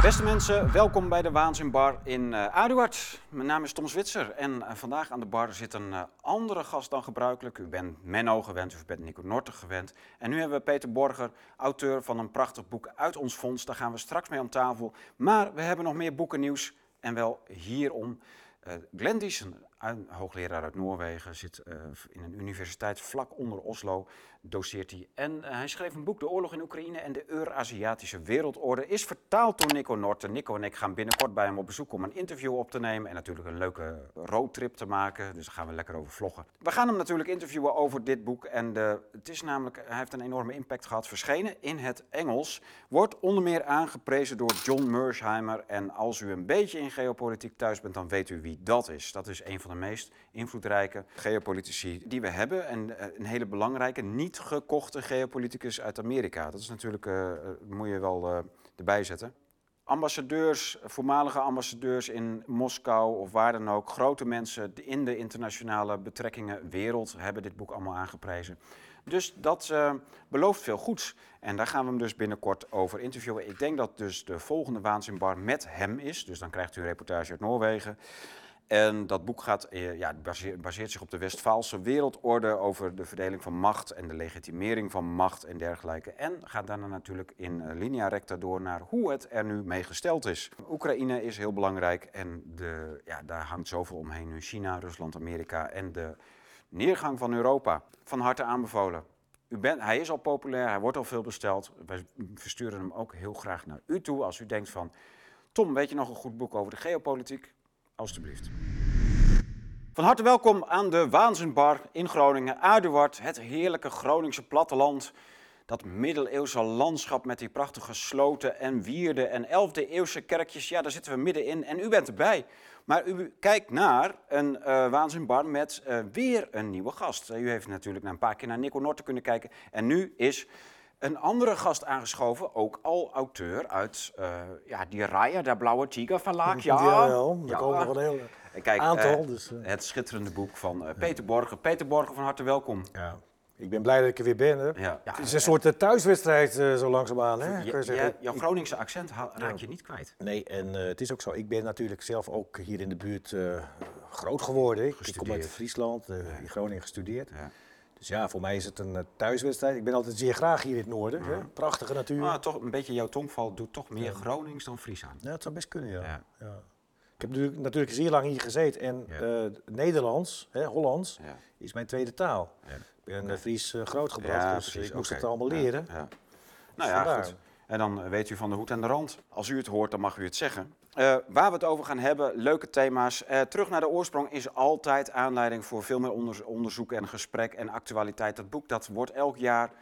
Beste mensen, welkom bij de Waanzinbar in Aduard. Mijn naam is Tom Zwitser en vandaag aan de bar zit een andere gast dan gebruikelijk. U bent Menno gewend, u bent Nico Norte gewend. En nu hebben we Peter Borger, auteur van een prachtig boek uit ons fonds. Daar gaan we straks mee om tafel. Maar we hebben nog meer boekennieuws en wel hierom. Glenn Diesen, een hoogleraar uit Noorwegen, zit in een universiteit vlak onder Oslo, doseert hij. En hij schreef een boek, De Oorlog in Oekraïne en de Euraziatische Wereldorde, is vertaald door Nico Norte. Nico en ik gaan binnenkort bij hem op bezoek om een interview op te nemen en natuurlijk een leuke roadtrip te maken. Dus daar gaan we lekker over vloggen. We gaan hem natuurlijk interviewen over dit boek en het is namelijk, hij heeft een enorme impact gehad, verschenen in het Engels. Wordt onder meer aangeprezen door John Mearsheimer en als u een beetje in geopolitiek thuis bent, dan weet u wie dat is. Dat is een van de meest invloedrijke geopolitici die we hebben en een hele belangrijke, niet gekochte geopoliticus uit Amerika. Dat is natuurlijk, moet je wel erbij zetten. Ambassadeurs, voormalige ambassadeurs in Moskou of waar dan ook, grote mensen in de internationale betrekkingen wereld hebben dit boek allemaal aangeprezen. Dus dat belooft veel goeds. En daar gaan we hem dus binnenkort over interviewen. Ik denk dat dus de volgende Waanzinbar met hem is. Dus dan krijgt u een reportage uit Noorwegen. En dat boek baseert zich op de Westfaalse wereldorde over de verdeling van macht en de legitimering van macht en dergelijke. En gaat daarna natuurlijk in linea recta door naar hoe het er nu mee gesteld is. Oekraïne is heel belangrijk en daar hangt zoveel omheen nu. China, Rusland, Amerika en de neergang van Europa. Van harte aanbevolen. Hij is al populair, hij wordt al veel besteld. Wij versturen hem ook heel graag naar u toe als u denkt van, Tom, weet je nog een goed boek over de geopolitiek? Alsjeblieft. Van harte welkom aan de Waanzinbar in Groningen, Aduard, het heerlijke Groningse platteland. Dat middeleeuwse landschap met die prachtige sloten en wierden en 11e eeuwse kerkjes, ja, daar zitten we middenin en u bent erbij. Maar u kijkt naar een Waanzinbar met weer een nieuwe gast. U heeft natuurlijk een paar keer naar Nico Norte kunnen kijken en nu is een andere gast aangeschoven, ook al auteur uit die Raya, der Blauwe Tiger Verlag. Jawel, daar komen nog een heel aantal. Het schitterende boek van Peter Borger. Peter Borger, van harte welkom. Ja. Ik ben blij dat ik er weer ben. Hè. Ja. Het is een soort thuiswedstrijd zo langzaamaan. Hè, jouw Groningse accent raak je niet kwijt. Nee, en het is ook zo. Ik ben natuurlijk zelf ook hier in de buurt groot geworden. Ik kom uit Friesland, in Groningen gestudeerd. Ja. Dus ja, voor mij is het een thuiswedstrijd. Ik ben altijd zeer graag hier in het noorden. Ja. Hè. Prachtige natuur. Maar toch een beetje jouw tongval doet toch meer Gronings dan Fries aan. Ja, dat zou best kunnen, ja. Ik heb natuurlijk zeer lang hier gezeten en Nederlands, Hollands, is mijn tweede taal. Ja. Ik ben Fries grootgebracht, dus ik moest het allemaal leren. Ja. Nou ja, goed. En dan weet u van de hoed en de rand. Als u het hoort, dan mag u het zeggen. Waar we het over gaan hebben, leuke thema's. Terug naar de oorsprong is altijd aanleiding voor veel meer onderzoek en gesprek en actualiteit. Dat boek dat wordt elk jaar,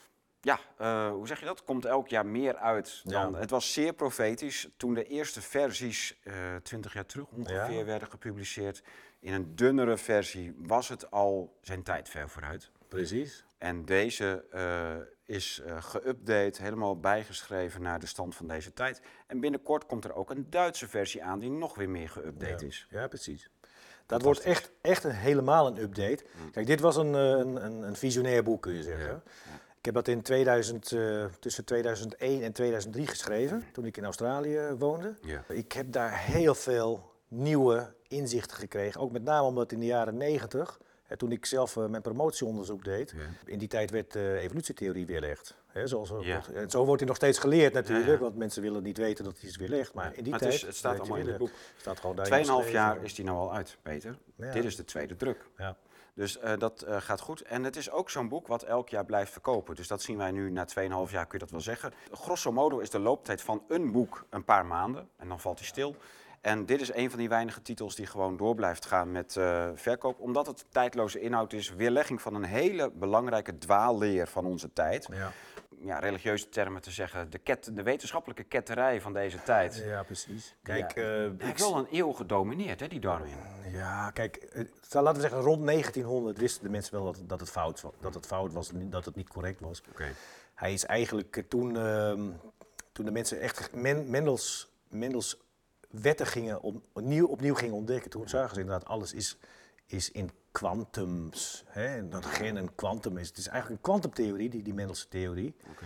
hoe zeg je dat? Komt elk jaar meer uit. Het was zeer profetisch toen de eerste versies 20 jaar terug ongeveer werden gepubliceerd. In een dunnere versie was het al zijn tijd ver vooruit. Precies. En deze is geüpdate, helemaal bijgeschreven naar de stand van deze tijd. En binnenkort komt er ook een Duitse versie aan die nog weer meer geüpdate is. Ja, precies. Dat wordt echt helemaal een update. Kijk, dit was een visionair boek, kun je zeggen. Ja. Ik heb dat in tussen 2001 en 2003 geschreven, toen ik in Australië woonde. Ja. Ik heb daar heel veel nieuwe inzichten gekregen, ook met name omdat in de jaren 90... toen ik zelf mijn promotieonderzoek deed, in die tijd werd evolutietheorie weerlegd. Zo wordt hij nog steeds geleerd natuurlijk, want mensen willen niet weten dat hij is weerlegd. Maar in die tijd... Het staat allemaal in het boek. Staat gewoon 2,5 jaar is die nou al uit, Peter. Ja. Dit is de tweede druk. Ja. Dus dat gaat goed. En het is ook zo'n boek wat elk jaar blijft verkopen. Dus dat zien wij nu na 2,5 jaar, kun je dat wel zeggen. Grosso modo is de looptijd van een boek een paar maanden en dan valt hij stil. En dit is een van die weinige titels die gewoon door blijft gaan met verkoop. Omdat het tijdloze inhoud is, weerlegging van een hele belangrijke dwaalleer van onze tijd. Ja, religieuze termen te zeggen, de wetenschappelijke ketterij van deze tijd. Ja, precies. Kijk, hij heeft wel een eeuw gedomineerd, hè, die Darwin. Ja, kijk, laten we zeggen rond 1900 wisten de mensen wel dat het fout was, dat het niet correct was. Okay. Hij is eigenlijk toen de mensen echt Mendels wetten opnieuw gingen ontdekken. Toen zagen ze inderdaad, alles is in kwantums. Dat geen een kwantum is. Het is eigenlijk een kwantumtheorie, die Mendelse theorie. Okay.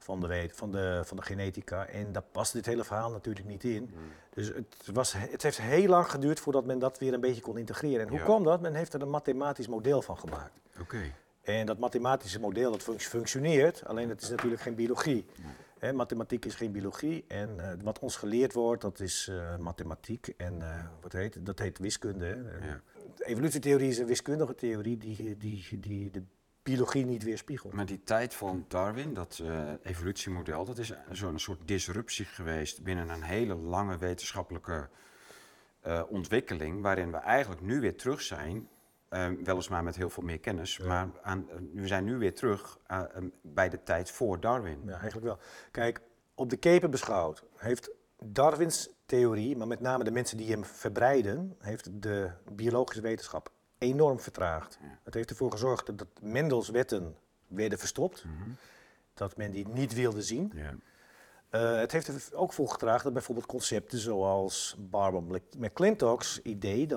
van de genetica. En daar past dit hele verhaal natuurlijk niet in. Dus het heeft heel lang geduurd voordat men dat weer een beetje kon integreren. En hoe kwam dat? Men heeft er een mathematisch model van gemaakt. En dat mathematische model dat functioneert, alleen het is natuurlijk geen biologie. Mathematiek is geen biologie en wat ons geleerd wordt, dat is mathematiek en dat heet wiskunde. De evolutietheorie is een wiskundige theorie die de biologie niet weerspiegelt. Maar die tijd van Darwin, dat evolutiemodel, dat is zo'n soort disruptie geweest binnen een hele lange wetenschappelijke ontwikkeling, waarin we eigenlijk nu weer terug zijn, weliswaar met heel veel meer kennis, maar we zijn nu weer terug bij de tijd voor Darwin. Ja, eigenlijk wel. Kijk, op de keper beschouwd heeft Darwins theorie, maar met name de mensen die hem verbreiden, heeft de biologische wetenschap enorm vertraagd. Ja. Het heeft ervoor gezorgd dat Mendels wetten werden verstopt, dat men die niet wilde zien. Ja. Het heeft er ook voor gedragen dat bijvoorbeeld concepten zoals Barbara McClintock's idee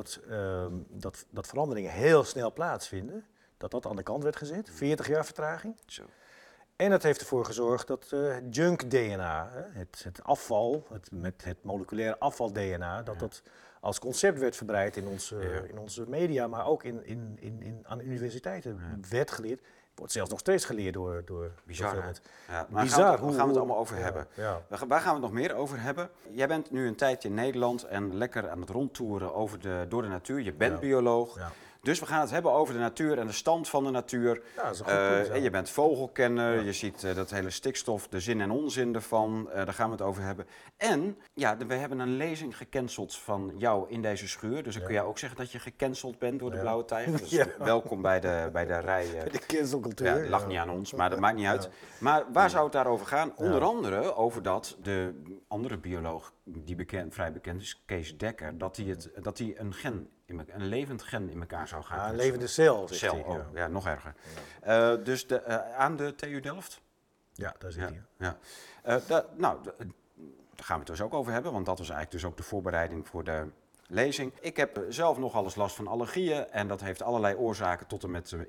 dat veranderingen heel snel plaatsvinden, dat aan de kant werd gezet. 40 jaar vertraging. Zo. En het heeft ervoor gezorgd dat junk-DNA, het afval, het moleculaire afval-DNA, dat als concept werd verbreid in onze media, maar ook aan universiteiten werd geleerd. Wordt zelfs nog steeds geleerd door Bizar. Door maar bizar. Gaan we het allemaal over hebben? Ja. Waar gaan we het nog meer over hebben? Jij bent nu een tijdje in Nederland en lekker aan het rondtoeren door de natuur. Je bent bioloog. Ja. Dus we gaan het hebben over de natuur en de stand van de natuur. Ja, dat is een goed punt, je bent vogelkenner, je ziet dat hele stikstof, de zin en onzin ervan. Daar gaan we het over hebben. En we hebben een lezing gecanceld van jou in deze schuur. Dus dan kun jij ook zeggen dat je gecanceld bent door de Blauwe Tijger. Dus welkom bij de rij. Bij de cancelcultuur. Ja, het lag niet aan ons, maar dat maakt niet uit. Ja. Maar waar zou het daarover gaan? Onder andere over dat de andere bioloog die vrij bekend is, Kees Dekker, dat hij een levend gen in elkaar zou gaan. Een levende cel. Nog erger. Ja. Dus aan de TU Delft? Ja, daar zit hij. Ja. Daar gaan we het dus ook over hebben, want dat was eigenlijk dus ook de voorbereiding voor de lezing. Ik heb zelf nog alles last van allergieën en dat heeft allerlei oorzaken tot en met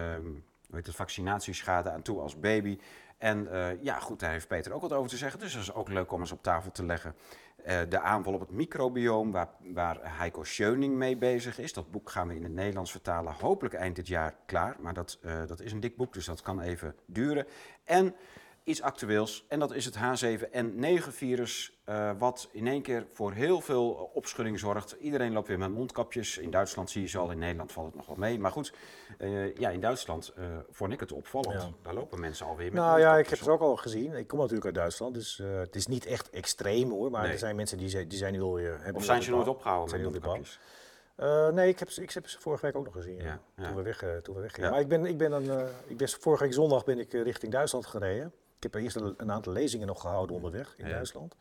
vaccinatieschade aan toe als baby. En daar heeft Peter ook wat over te zeggen, dus dat is ook leuk om eens op tafel te leggen. De aanval op het microbioom, waar Heiko Schöning mee bezig is. Dat boek gaan we in het Nederlands vertalen, hopelijk eind dit jaar klaar. Maar dat is een dik boek, dus dat kan even duren. En iets actueels, en dat is het H7N9-virus, wat in één keer voor heel veel opschudding zorgt. Iedereen loopt weer met mondkapjes. In Duitsland zie je ze al, in Nederland valt het nog wel mee. Maar goed, in Duitsland vond ik het opvallend. Ja. Daar lopen mensen alweer met mondkapjes. Ik heb het ook al gezien. Ik kom natuurlijk uit Duitsland, dus het is niet echt extreem hoor. Maar er zijn mensen die zijn nu alweer... Of zijn ze nooit opgehouden met mondkapjes? Nee, ik heb ze vorige week ook nog gezien, toen we weggingen. Maar ik ben vorige week zondag richting Duitsland gereden. Ik heb eerst een aantal lezingen nog gehouden onderweg in Duitsland.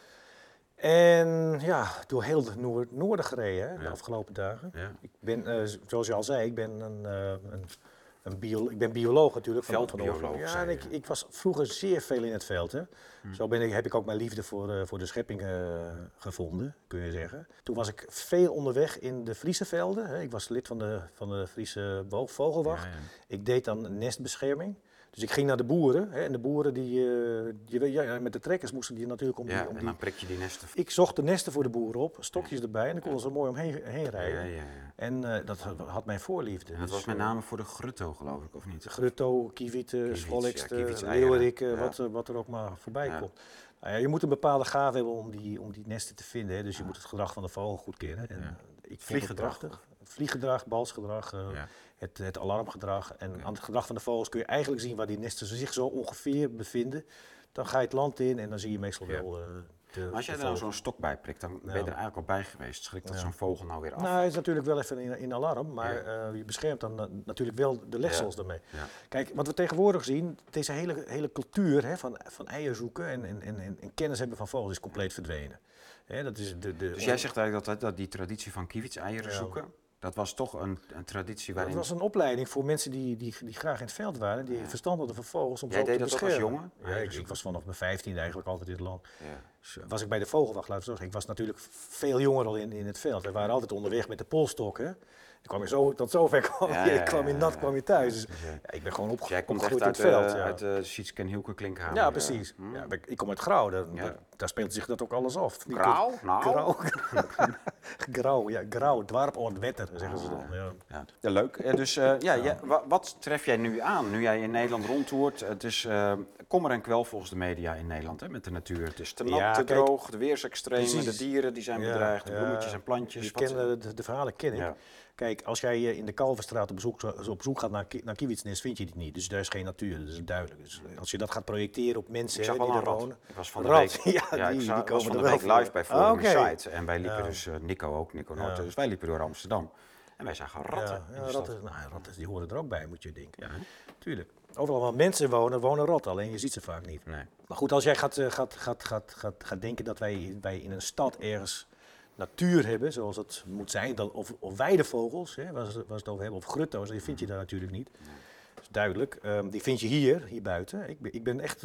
En door heel het noorden gereden de afgelopen dagen. Ja. Ik ben, zoals je al zei, ik ben bioloog natuurlijk. Veldbioloog. Ja, en ik was vroeger zeer veel in het veld. Hè. Zo heb ik ook mijn liefde voor de schepping gevonden, kun je zeggen. Toen was ik veel onderweg in de Friese velden. Hè. Ik was lid van de Friese Vogelwacht. Ja. Ik deed dan nestbescherming. Dus ik ging naar de boeren. Hè, en de boeren met de trekkers moesten die natuurlijk en dan prik je die nesten. Ik zocht de nesten voor de boeren op, stokjes erbij en dan konden ze mooi omheen rijden. Ja. En dat had mijn voorliefde. En dat was met name voor de grutto, geloof ik, of niet? Grutto, kievieten, schollikster, leeuwerik, wat er ook maar voorbij komt. Nou ja, je moet een bepaalde gave hebben om die nesten te vinden. Hè, dus je moet het gedrag van de vogel goed kennen. En, ik vond het prachtig. Vlieggedrag, balsgedrag. Het alarmgedrag. En aan het gedrag van de vogels kun je eigenlijk zien waar die nesten zich zo ongeveer bevinden. Dan ga je het land in en dan zie je meestal wel maar als jij er nou zo'n stok bij prikt, dan ben je er eigenlijk al bij geweest. Schrikt dat zo'n vogel nou weer af? Nou, hij is natuurlijk wel even in alarm, maar je beschermt dan natuurlijk wel de legsels daarmee. Ja. Kijk, wat we tegenwoordig zien, deze hele cultuur van eieren zoeken en kennis hebben van vogels is compleet verdwenen. Dat is dus jij zegt eigenlijk dat die traditie van kievitseieren zoeken... Dat was toch een traditie waarin... Dat was een opleiding voor mensen die graag in het veld waren. Die verstand hadden van vogels om Jij zo te beschermen. Jij deed dat als jongen? Ja, ik was vanaf mijn 15e eigenlijk altijd in het land. Ja. Dus was ik bij de vogelwacht, laten we zeggen. Ik was natuurlijk veel jonger al in het veld. We waren altijd onderweg met de polstokken. Tot zover kwam je nat, kwam je thuis. Dus, Dus, ik ben gewoon jij komt opgegroeid echt in het veld. uit de Sietske en Hielke Klinkhamer. Ja, precies. Ja, ik kom uit Grauw, daar speelt zich dat ook alles af. Grauw? Nou? Grauw, dwarp on wetter, zeggen ze dan. Ja, leuk. Dus wat tref jij nu aan, nu jij in Nederland rondtoert? Het is kommer en kwel volgens de media in Nederland, hè, met de natuur. Het is te nat, te droog, de weersextremen, de dieren die zijn bedreigd, de bloemetjes en plantjes. De verhalen ken ik. Ja. Kijk, als jij in de Kalverstraat op zoek gaat naar kiewitsnest, vind je die niet. Dus daar is geen natuur, dat is duidelijk. Dus als je dat gaat projecteren op mensen die er wonen... Ik was van de week, die komen van de week live bij Forum Site. En wij liepen dus, Nico Noorten, dus wij liepen door Amsterdam. En wij zagen ratten. Ratten die horen er ook bij, moet je denken. Ja, tuurlijk. Overal waar mensen wonen ratten, alleen je ziet ze vaak niet. Nee. Maar goed, als jij gaat denken dat wij in een stad ergens natuur hebben, zoals het moet zijn, dan, of weidevogels, hè, waar ze het over hebben, of grutto's, die vind je daar natuurlijk niet. Dat is duidelijk. Die vind je hier buiten. Ik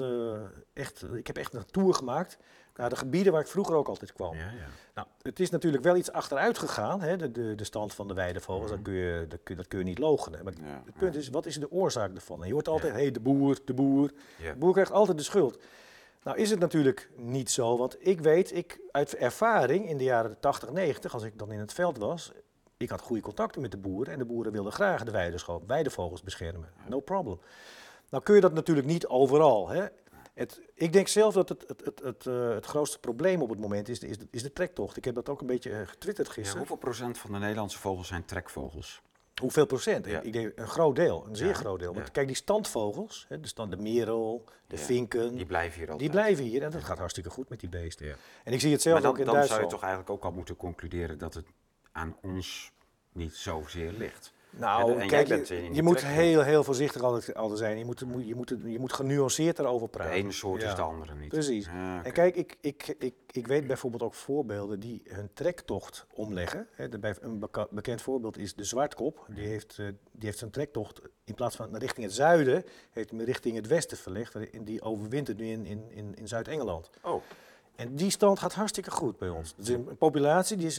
heb echt een tour gemaakt naar de gebieden waar ik vroeger ook altijd kwam. Ja. Nou, het is natuurlijk wel iets achteruit gegaan, hè, de stand van de weidevogels, dat kun je niet loochenen. Maar het punt is, wat is de oorzaak ervan? En je hoort altijd, de boer. De boer krijgt altijd de schuld. Nou is het natuurlijk niet zo, want ik weet, uit ervaring in de jaren 80, 90, als ik dan in het veld was, ik had goede contacten met de boeren en de boeren wilden graag de weidevogels beschermen. No problem. Nou kun je dat natuurlijk niet overal. Hè. Ik denk zelf dat het grootste probleem op het moment is de trektocht. Ik heb dat ook een beetje getwitterd gisteren. Ja, hoeveel procent van de Nederlandse vogels zijn trekvogels? Hoeveel procent? Ja. Ik denk een groot deel, een zeer groot deel. Want kijk, die standvogels, de merel, de vinken, die blijven hier altijd. Die blijven hier en dat gaat hartstikke goed met die beesten. Ja. En ik zie het zelf ook in Duitsland. Dan zou je toch eigenlijk ook al moeten concluderen dat het aan ons niet zozeer ligt. Nou, kijk, je moet heel voorzichtig altijd zijn. Je moet genuanceerd daarover praten. De ene soort is de andere niet. Precies. Okay. En kijk, ik weet bijvoorbeeld ook voorbeelden die hun trektocht omleggen. Een bekend voorbeeld is de zwartkop. Die heeft zijn trektocht in plaats van richting het zuiden, heeft hem richting het westen verlegd. En die overwintert nu in Zuid-Engeland. Oh. En die stand gaat hartstikke goed bij ons. Dus een populatie die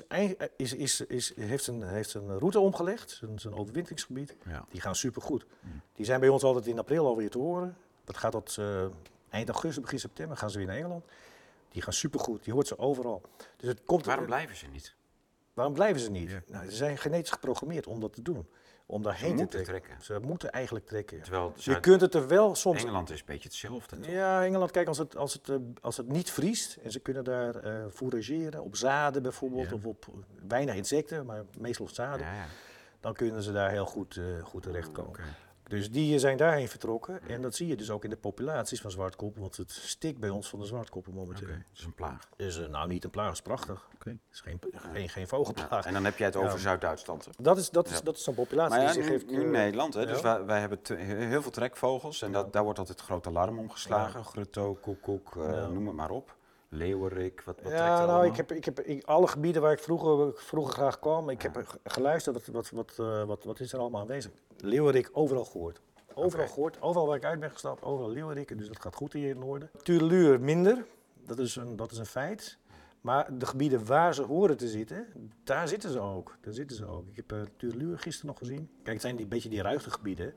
heeft zijn route omgelegd, zijn overwinteringsgebied. Ja. Die gaan supergoed. Die zijn bij ons altijd in april alweer te horen. Dat gaat tot eind augustus, begin september gaan ze weer naar Engeland. Die gaan supergoed, je hoort ze overal. Dus waarom blijven ze niet? Waarom blijven ze niet? Ja. Nou, ze zijn genetisch geprogrammeerd om dat te doen. Om daarheen te trekken. Ze moeten eigenlijk trekken. Terwijl je kunt het er wel soms... Engeland is een beetje hetzelfde, toch? Ja, Engeland, kijk, als het niet vriest en ze kunnen daar fourageren, op zaden bijvoorbeeld, of op weinig insecten, maar meestal op zaden, dan kunnen ze daar heel goed terechtkomen. Okay. Dus die zijn daarheen vertrokken en dat zie je dus ook in de populaties van zwartkoppen, want het stikt bij ons van de zwartkoppen momenteel. Okay. Het is een plaag. Nou, niet een plaag, het is prachtig. Okay. Het is geen vogelplaag. Ja, en dan heb jij het over Zuid-Duitsland. Dat is zo'n populatie die zich heeft... Nu in Nederland, hè, dus wij hebben heel veel trekvogels en daar wordt altijd groot alarm om geslagen. Ja. Grutto, koekoek, noem het maar op. Leeuwerik, wat trekt er allemaal? Ik heb in alle gebieden waar ik vroeger graag kwam, ik heb geluisterd, wat is er allemaal aanwezig? Leeuwerik, overal gehoord. Overal waar ik uit ben gestapt, overal leeuwerik, dus dat gaat goed hier in het noorden. Tureluur minder, dat is een feit. Maar de gebieden waar ze horen te zitten, daar zitten ze ook. Ik heb Tureluur gisteren nog gezien. Kijk, het zijn een beetje die ruige gebieden.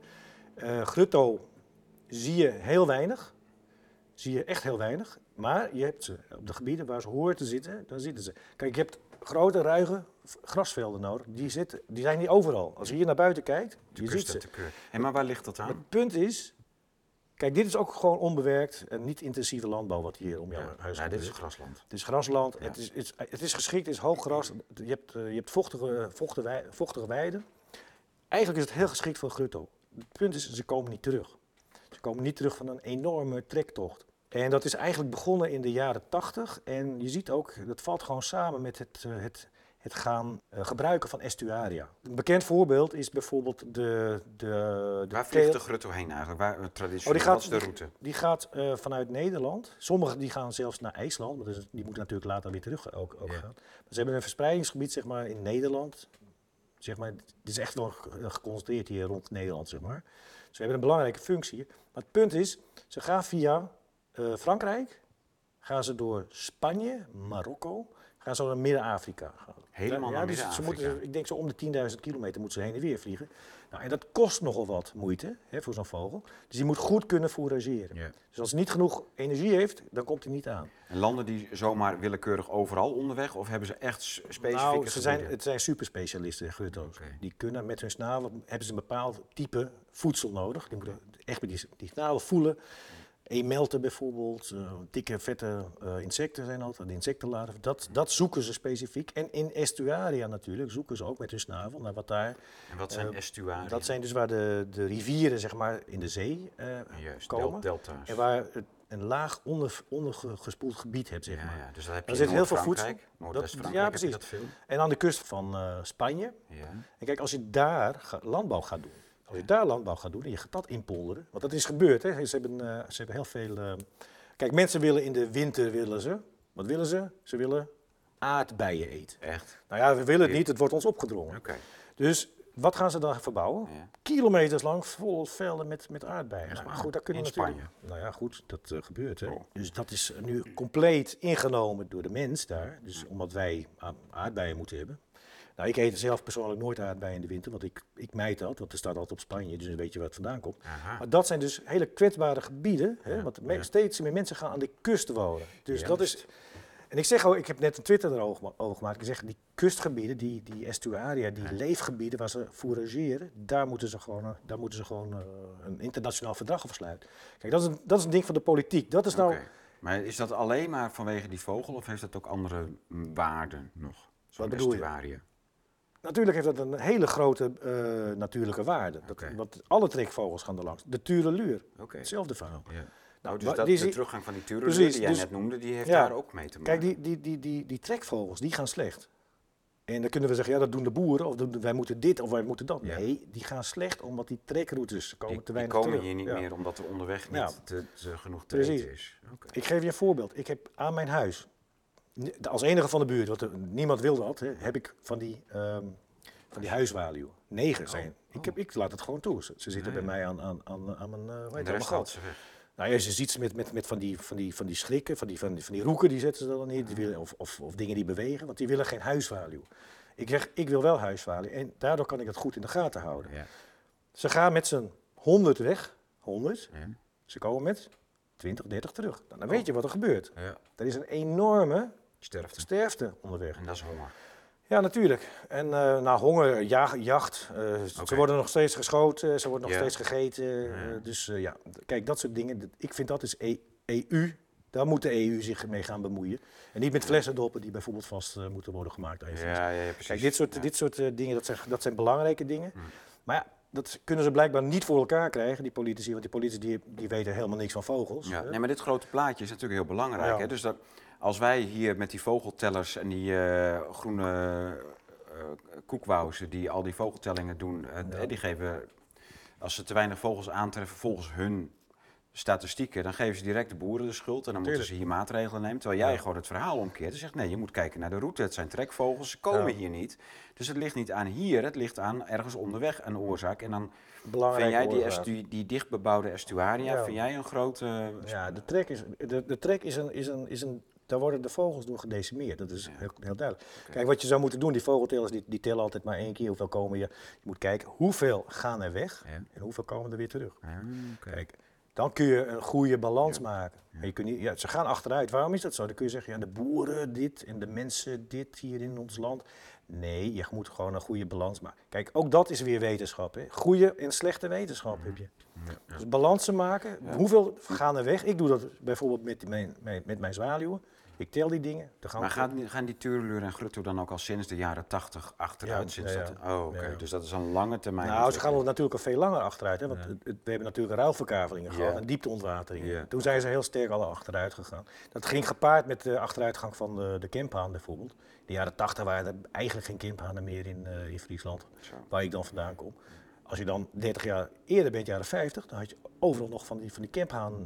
Grutto zie je heel weinig. Zie je echt heel weinig. Maar je hebt ze op de gebieden waar ze horen te zitten, dan zitten ze. Kijk, je hebt grote, ruige grasvelden nodig. Die zijn niet overal. Als je hier naar buiten kijkt, je ziet ze. En maar waar ligt dat aan? Het punt is, kijk, dit is ook gewoon onbewerkt en niet intensieve landbouw wat hier om jouw huis is. Dit is grasland. Het is grasland. Ja. Het is geschikt, het is hoog gras. Je hebt vochtige weiden. Eigenlijk is het heel geschikt voor grutto. Het punt is, ze komen niet terug. Ze komen niet terug van een enorme trektocht. En dat is eigenlijk begonnen in de jaren 80. En je ziet ook, dat valt gewoon samen met het gaan gebruiken van estuaria. Een bekend voorbeeld is bijvoorbeeld Waar vliegt de grutto heen eigenlijk? Waar traditioneel, wat is de route? Die gaat vanuit Nederland. Sommigen die gaan zelfs naar IJsland. Dus die moeten natuurlijk later weer terug ook gaan. Maar ze hebben een verspreidingsgebied zeg maar, in Nederland. Zeg maar, het is echt wel geconcentreerd hier rond Nederland. Zeg maar. Dus we hebben een belangrijke functie. Maar het punt is, ze gaan via Frankrijk, gaan ze door Spanje, Marokko, gaan ze naar Midden-Afrika. Helemaal naar dus Midden-Afrika? ik denk zo om de 10.000 kilometer moeten ze heen en weer vliegen. Nou, en dat kost nogal wat moeite voor zo'n vogel. Dus die moet goed kunnen fourageren. Ja. Dus als hij niet genoeg energie heeft, dan komt hij niet aan. En landen die zomaar willekeurig overal onderweg? Of hebben ze echt specifieke gebieden? Het zijn superspecialisten, grutto's. Okay. Die kunnen met hun snavel, hebben ze een bepaald type voedsel nodig. Die moeten echt met die snavel voelen. Emelten bijvoorbeeld, dikke vette insecten zijn altijd, de insectenlarven. Dat zoeken ze specifiek. En in estuaria natuurlijk zoeken ze ook met hun snavel naar wat daar... En wat zijn estuaria? Dat zijn dus waar de rivieren zeg maar in de zee komen. Delta's. En waar een laag ondergespoeld gebied hebt, zeg maar. Ja, dus dat heb je er in zit heel veel voedsel. Noordwest-Frankrijk heb je dat veel. En aan de kust van Spanje. Ja. En kijk, als je daar landbouw gaat doen. Als je daar landbouw gaat doen en je gaat dat inpolderen. Want dat is gebeurd, hè. Ze hebben heel veel... Kijk, mensen willen in de winter, wat willen ze? Ze willen aardbeien eten. Echt? Nou ja, we willen het niet, het wordt ons opgedrongen. Okay. Dus wat gaan ze dan verbouwen? Ja. Kilometers lang vol velden met aardbeien. Nou, goed, dat kunnen in natuurlijk. Spanje? Nou ja, goed, dat gebeurt. Hè. Oh. Dus dat is nu compleet ingenomen door de mens daar. Dus omdat wij aardbeien moeten hebben. Nou, ik eet zelf persoonlijk nooit aardbeien in de winter, want ik mijd dat, want er staat altijd op Spanje, dus dan weet je waar het vandaan komt. Aha. Maar dat zijn dus hele kwetsbare gebieden, hè, want steeds meer mensen gaan aan de kust wonen. Dus dat is... En ik zeg ook, ik heb net een Twitter erover gemaakt, ik zeg die kustgebieden, die estuaria, die leefgebieden waar ze fourageren, daar moeten ze gewoon een internationaal verdrag over sluiten. Kijk, dat is een ding van de politiek. Dat is nou... Maar is dat alleen maar vanwege die vogel of heeft dat ook andere waarden nog? Wat bedoel je? Natuurlijk heeft dat een hele grote natuurlijke waarde. Want alle trekvogels gaan er langs. De tureluur, hetzelfde verhaal. Ja. Nou, dus de teruggang van die tureluur die jij net noemde, die heeft daar ook mee te maken. Kijk, die trekvogels, die gaan slecht. En dan kunnen we zeggen, ja, dat doen de boeren, of wij moeten dit, of wij moeten dat. Ja. Nee, die gaan slecht, omdat die trekroutes komen te weinig terug. Die komen hier niet meer, omdat er onderweg niet genoeg te eten is. Okay. Ik geef je een voorbeeld. Ik heb aan mijn huis, als enige van de buurt, want niemand wil dat, heb ik van die huiswaluwen. 9 zijn. Ik laat het gewoon toe. Ze zitten bij mij aan mijn gat. Nou ja, je ziet ze met van die schrikken, van die roeken, die zetten ze dan niet. Of dingen die bewegen, want die willen geen huiswaluw. Ik zeg, ik wil wel huiswaluw. En daardoor kan ik het goed in de gaten houden. Ja. Ze gaan met z'n 100 weg. 100. Ja. Ze komen met 20, 30 terug. Dan weet je wat er gebeurt. Ja. Er is een enorme sterfte onderweg. En dat is honger. Ja, natuurlijk. En honger, jacht. Ze worden nog steeds geschoten, ze worden nog steeds gegeten. Dus kijk, dat soort dingen. Ik vind dat is EU. Daar moet de EU zich mee gaan bemoeien. En niet met flessendoppen die bijvoorbeeld vast moeten worden gemaakt. Ja, precies. Kijk, dit soort dingen, dat zijn belangrijke dingen. Maar ja, dat kunnen ze blijkbaar niet voor elkaar krijgen, die politici. Want die politici die weten helemaal niks van vogels. Ja. Nee, maar dit grote plaatje is natuurlijk heel belangrijk. Ja. Hè? Dus als wij hier met die vogeltellers en die groene koekwauzen die al die vogeltellingen doen, die geven, als ze te weinig vogels aantreffen volgens hun statistieken, dan geven ze direct de boeren de schuld en dan moeten ze hier maatregelen nemen. Terwijl jij gewoon het verhaal omkeert en zegt, nee, je moet kijken naar de route. Het zijn trekvogels, ze komen hier niet. Dus het ligt niet aan hier, het ligt aan ergens onderweg een oorzaak. En dan vind jij die dichtbebouwde estuaria, vind jij een grote... Ja, de trek is een daar worden de vogels door gedecimeerd. Dat is heel duidelijk. Okay. Kijk, wat je zou moeten doen, die vogeltellers die tellen altijd maar 1 keer hoeveel komen je. Je moet kijken hoeveel gaan er weg en hoeveel komen er weer terug. Kijk, dan kun je een goede balans maken. Ja. Je kunt niet, ze gaan achteruit. Waarom is dat zo? Dan kun je zeggen, de boeren dit en de mensen dit hier in ons land. Nee, je moet gewoon een goede balans maken. Kijk, ook dat is weer wetenschap. Hè? Goede en slechte wetenschap heb je. Ja. Dus balansen maken. Ja. Hoeveel gaan er weg? Ik doe dat bijvoorbeeld met mijn zwaluwen. Ik tel die dingen. Maar gaan die tureluur en grutto dan ook al sinds de jaren 80 achteruit? Dus dat is een lange termijn. Nou, ze gaan er natuurlijk al veel langer achteruit. Hè? Want we hebben natuurlijk ruilverkavelingen gehad en diepteontwateringen. Ja. Toen zijn ze heel sterk al achteruit gegaan. Dat ging gepaard met de achteruitgang van de kemphaan bijvoorbeeld. In de jaren 80 waren er eigenlijk geen kemphanen meer in Friesland, waar ik dan vandaan kom. Als je dan 30 jaar eerder bent, jaren 50, dan had je overal nog van die kemphaan...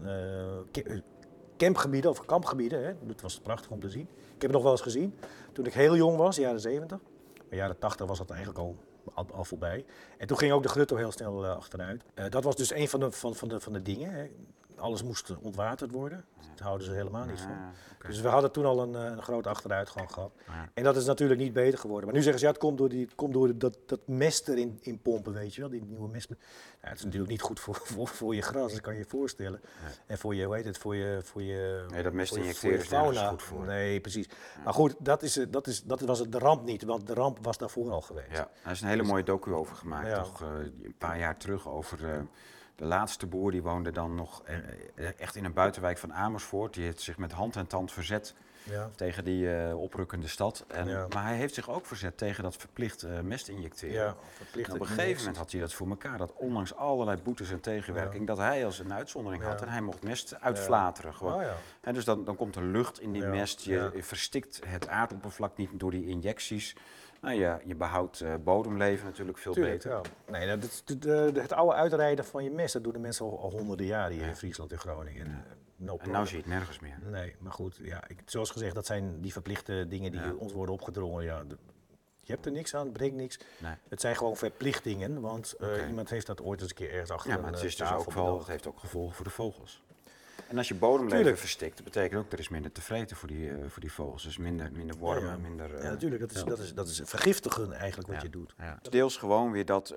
campgebieden of kampgebieden, hè. Dat was prachtig om te zien. Ik heb het nog wel eens gezien toen ik heel jong was, jaren 70. Maar jaren 80 was dat eigenlijk al voorbij. En toen ging ook de grutto heel snel achteruit. Dat was dus een van de dingen. Hè. alles moest ontwaterd worden. Daar houden ze helemaal niet van. Okay. Dus we hadden toen al een grote achteruitgang gehad. Ja. En dat is natuurlijk niet beter geworden. Maar nu zeggen ze, ja, het komt door dat mest erin in pompen, weet je wel, die nieuwe mest. Ja, het is natuurlijk niet goed voor je gras, dat kan je je voorstellen. Ja. En voor je, hoe heet het, voor je nee, dat mest injecteren is nergens goed voor. Nee, precies. Ja. Maar goed, dat was de ramp niet, want de ramp was daarvoor al geweest. Ja, daar is een hele mooie docu over gemaakt, toch een paar jaar terug, over de laatste boer. Die woonde dan nog echt in een buitenwijk van Amersfoort. Die heeft zich met hand en tand verzet tegen die oprukkende stad. Maar hij heeft zich ook verzet tegen dat verplicht mest injecteren. Ja, op een gegeven moment had hij dat voor elkaar. Dat ondanks allerlei boetes en tegenwerking, dat hij als een uitzondering had. En hij mocht mest uitflateren gewoon. En dus dan komt er lucht in die mest. Je verstikt het aardoppervlak niet door die injecties. Nou ja, je behoudt bodemleven natuurlijk veel beter. Ja. Nee, het oude uitrijden van je mest, dat doen de mensen al honderden jaren hier in Friesland en Groningen. En nou zie je het nergens meer. Nee, maar goed, zoals gezegd, dat zijn die verplichte dingen die ons worden opgedrongen. Ja, je hebt er niks aan, het brengt niks. Nee. Het zijn gewoon verplichtingen, want iemand heeft dat ooit eens een keer ergens achter maar het is dus het heeft ook gevolgen voor de vogels. En als je bodemleven verstikt, dat betekent ook er is minder te vreten voor die vogels. Dus minder wormen, minder... Ja, natuurlijk. Dat is vergiftigen eigenlijk wat je doet. Ja. Deels gewoon weer dat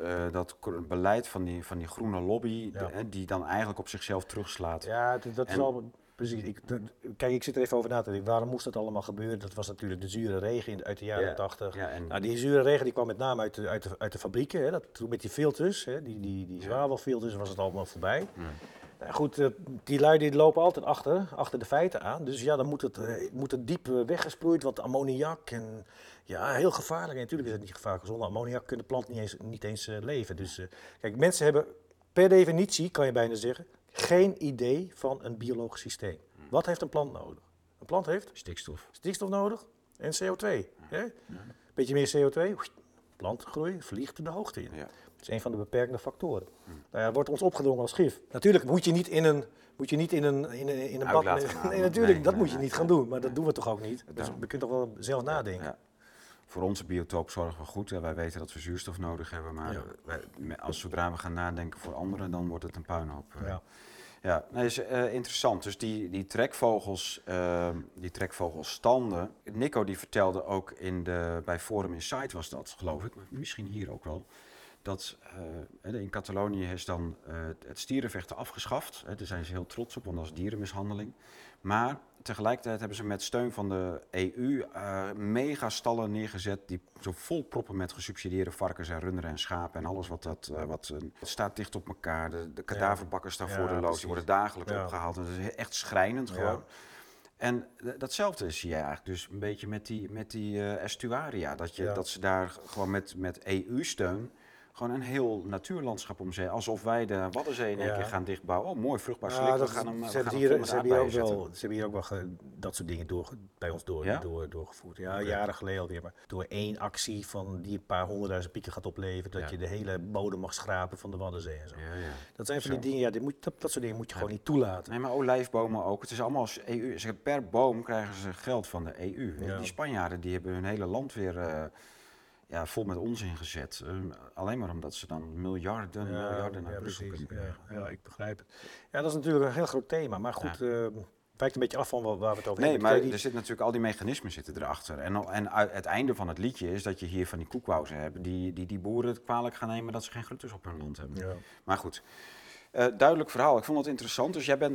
beleid van die groene lobby, die dan eigenlijk op zichzelf terugslaat. Ja, dat is al... Precies. Ik zit er even over na te denken. Waarom moest dat allemaal gebeuren? Dat was natuurlijk de zure regen uit de jaren 80. Ja, nou, die zure regen die kwam met name uit de fabrieken. Hè. Toen met die filters, hè, die zwavelfilters, was het allemaal voorbij. Nou goed, die lui die lopen altijd achter de feiten aan. Dus ja, dan moet het diep weggesproeid, want ammoniak en ja, heel gevaarlijk. En natuurlijk is het niet gevaarlijk. Zonder ammoniak kunnen de plant niet eens leven. Dus kijk, mensen hebben per definitie, kan je bijna zeggen, geen idee van een biologisch systeem. Wat heeft een plant nodig? Een plant heeft stikstof nodig en CO2. Hè? Beetje meer CO2, plantgroei vliegt de hoogte in. Ja. Dat is een van de beperkende factoren. Nou ja, wordt ons opgedrongen als gif. Natuurlijk moet je niet in een bad... Nee, natuurlijk, dat moet je niet gaan doen. Maar dat doen we toch ook niet. Dus we kunnen toch wel zelf nadenken. Ja. Voor onze biotoop zorgen we goed. Wij weten dat we zuurstof nodig hebben. Maar zodra we gaan nadenken voor anderen, dan wordt het een puinhoop. Ja, is interessant. Dus die trekvogelstanden. Nico die vertelde ook bij Forum Insight was dat, geloof ik. Maar misschien hier ook wel. Dat in Catalonië is dan het stierenvechten afgeschaft. Daar zijn ze heel trots op, want dat is dierenmishandeling. Maar tegelijkertijd hebben ze met steun van de EU megastallen neergezet die zo vol proppen met gesubsidieerde varkens en runderen en schapen en alles wat staat dicht op elkaar. De kadaverbakken staan voor de loods, die worden dagelijks opgehaald. Dat is echt schrijnend gewoon. En datzelfde zie je eigenlijk dus een beetje met die estuaria. Dat ze daar gewoon met EU-steun gewoon een heel natuurlandschap omzee. Alsof wij de Waddenzee in één keer gaan dichtbouwen. Oh, mooi, vruchtbaar slik. Ze hebben hier ook wel dat soort dingen bij ons doorgevoerd. Ja, jaren geleden alweer. Maar door één actie die een paar 100.000 pieken gaat opleveren, dat je de hele bodem mag schrapen van de Waddenzee en zo. Dat zijn van die dingen, dat soort dingen moet je gewoon niet toelaten. Nee, maar olijfbomen ook. Het is allemaal als EU. Per boom krijgen ze geld van de EU. Ja. Die Spanjaarden die hebben hun hele land weer... vol met onzin gezet. Alleen maar omdat ze dan miljarden naar Brussel kunnen krijgen. Ja, ik begrijp het. Ja, dat is natuurlijk een heel groot thema. Maar goed, wijkt een beetje af van waar we het over hebben. Nee, maar er zitten natuurlijk al die mechanismen zitten erachter. En het einde van het liedje is dat je hier van die koekwauzen hebt... die boeren het kwalijk gaan nemen dat ze geen grutters op hun land hebben. Ja. Maar goed... duidelijk verhaal. Ik vond het interessant. Dus jij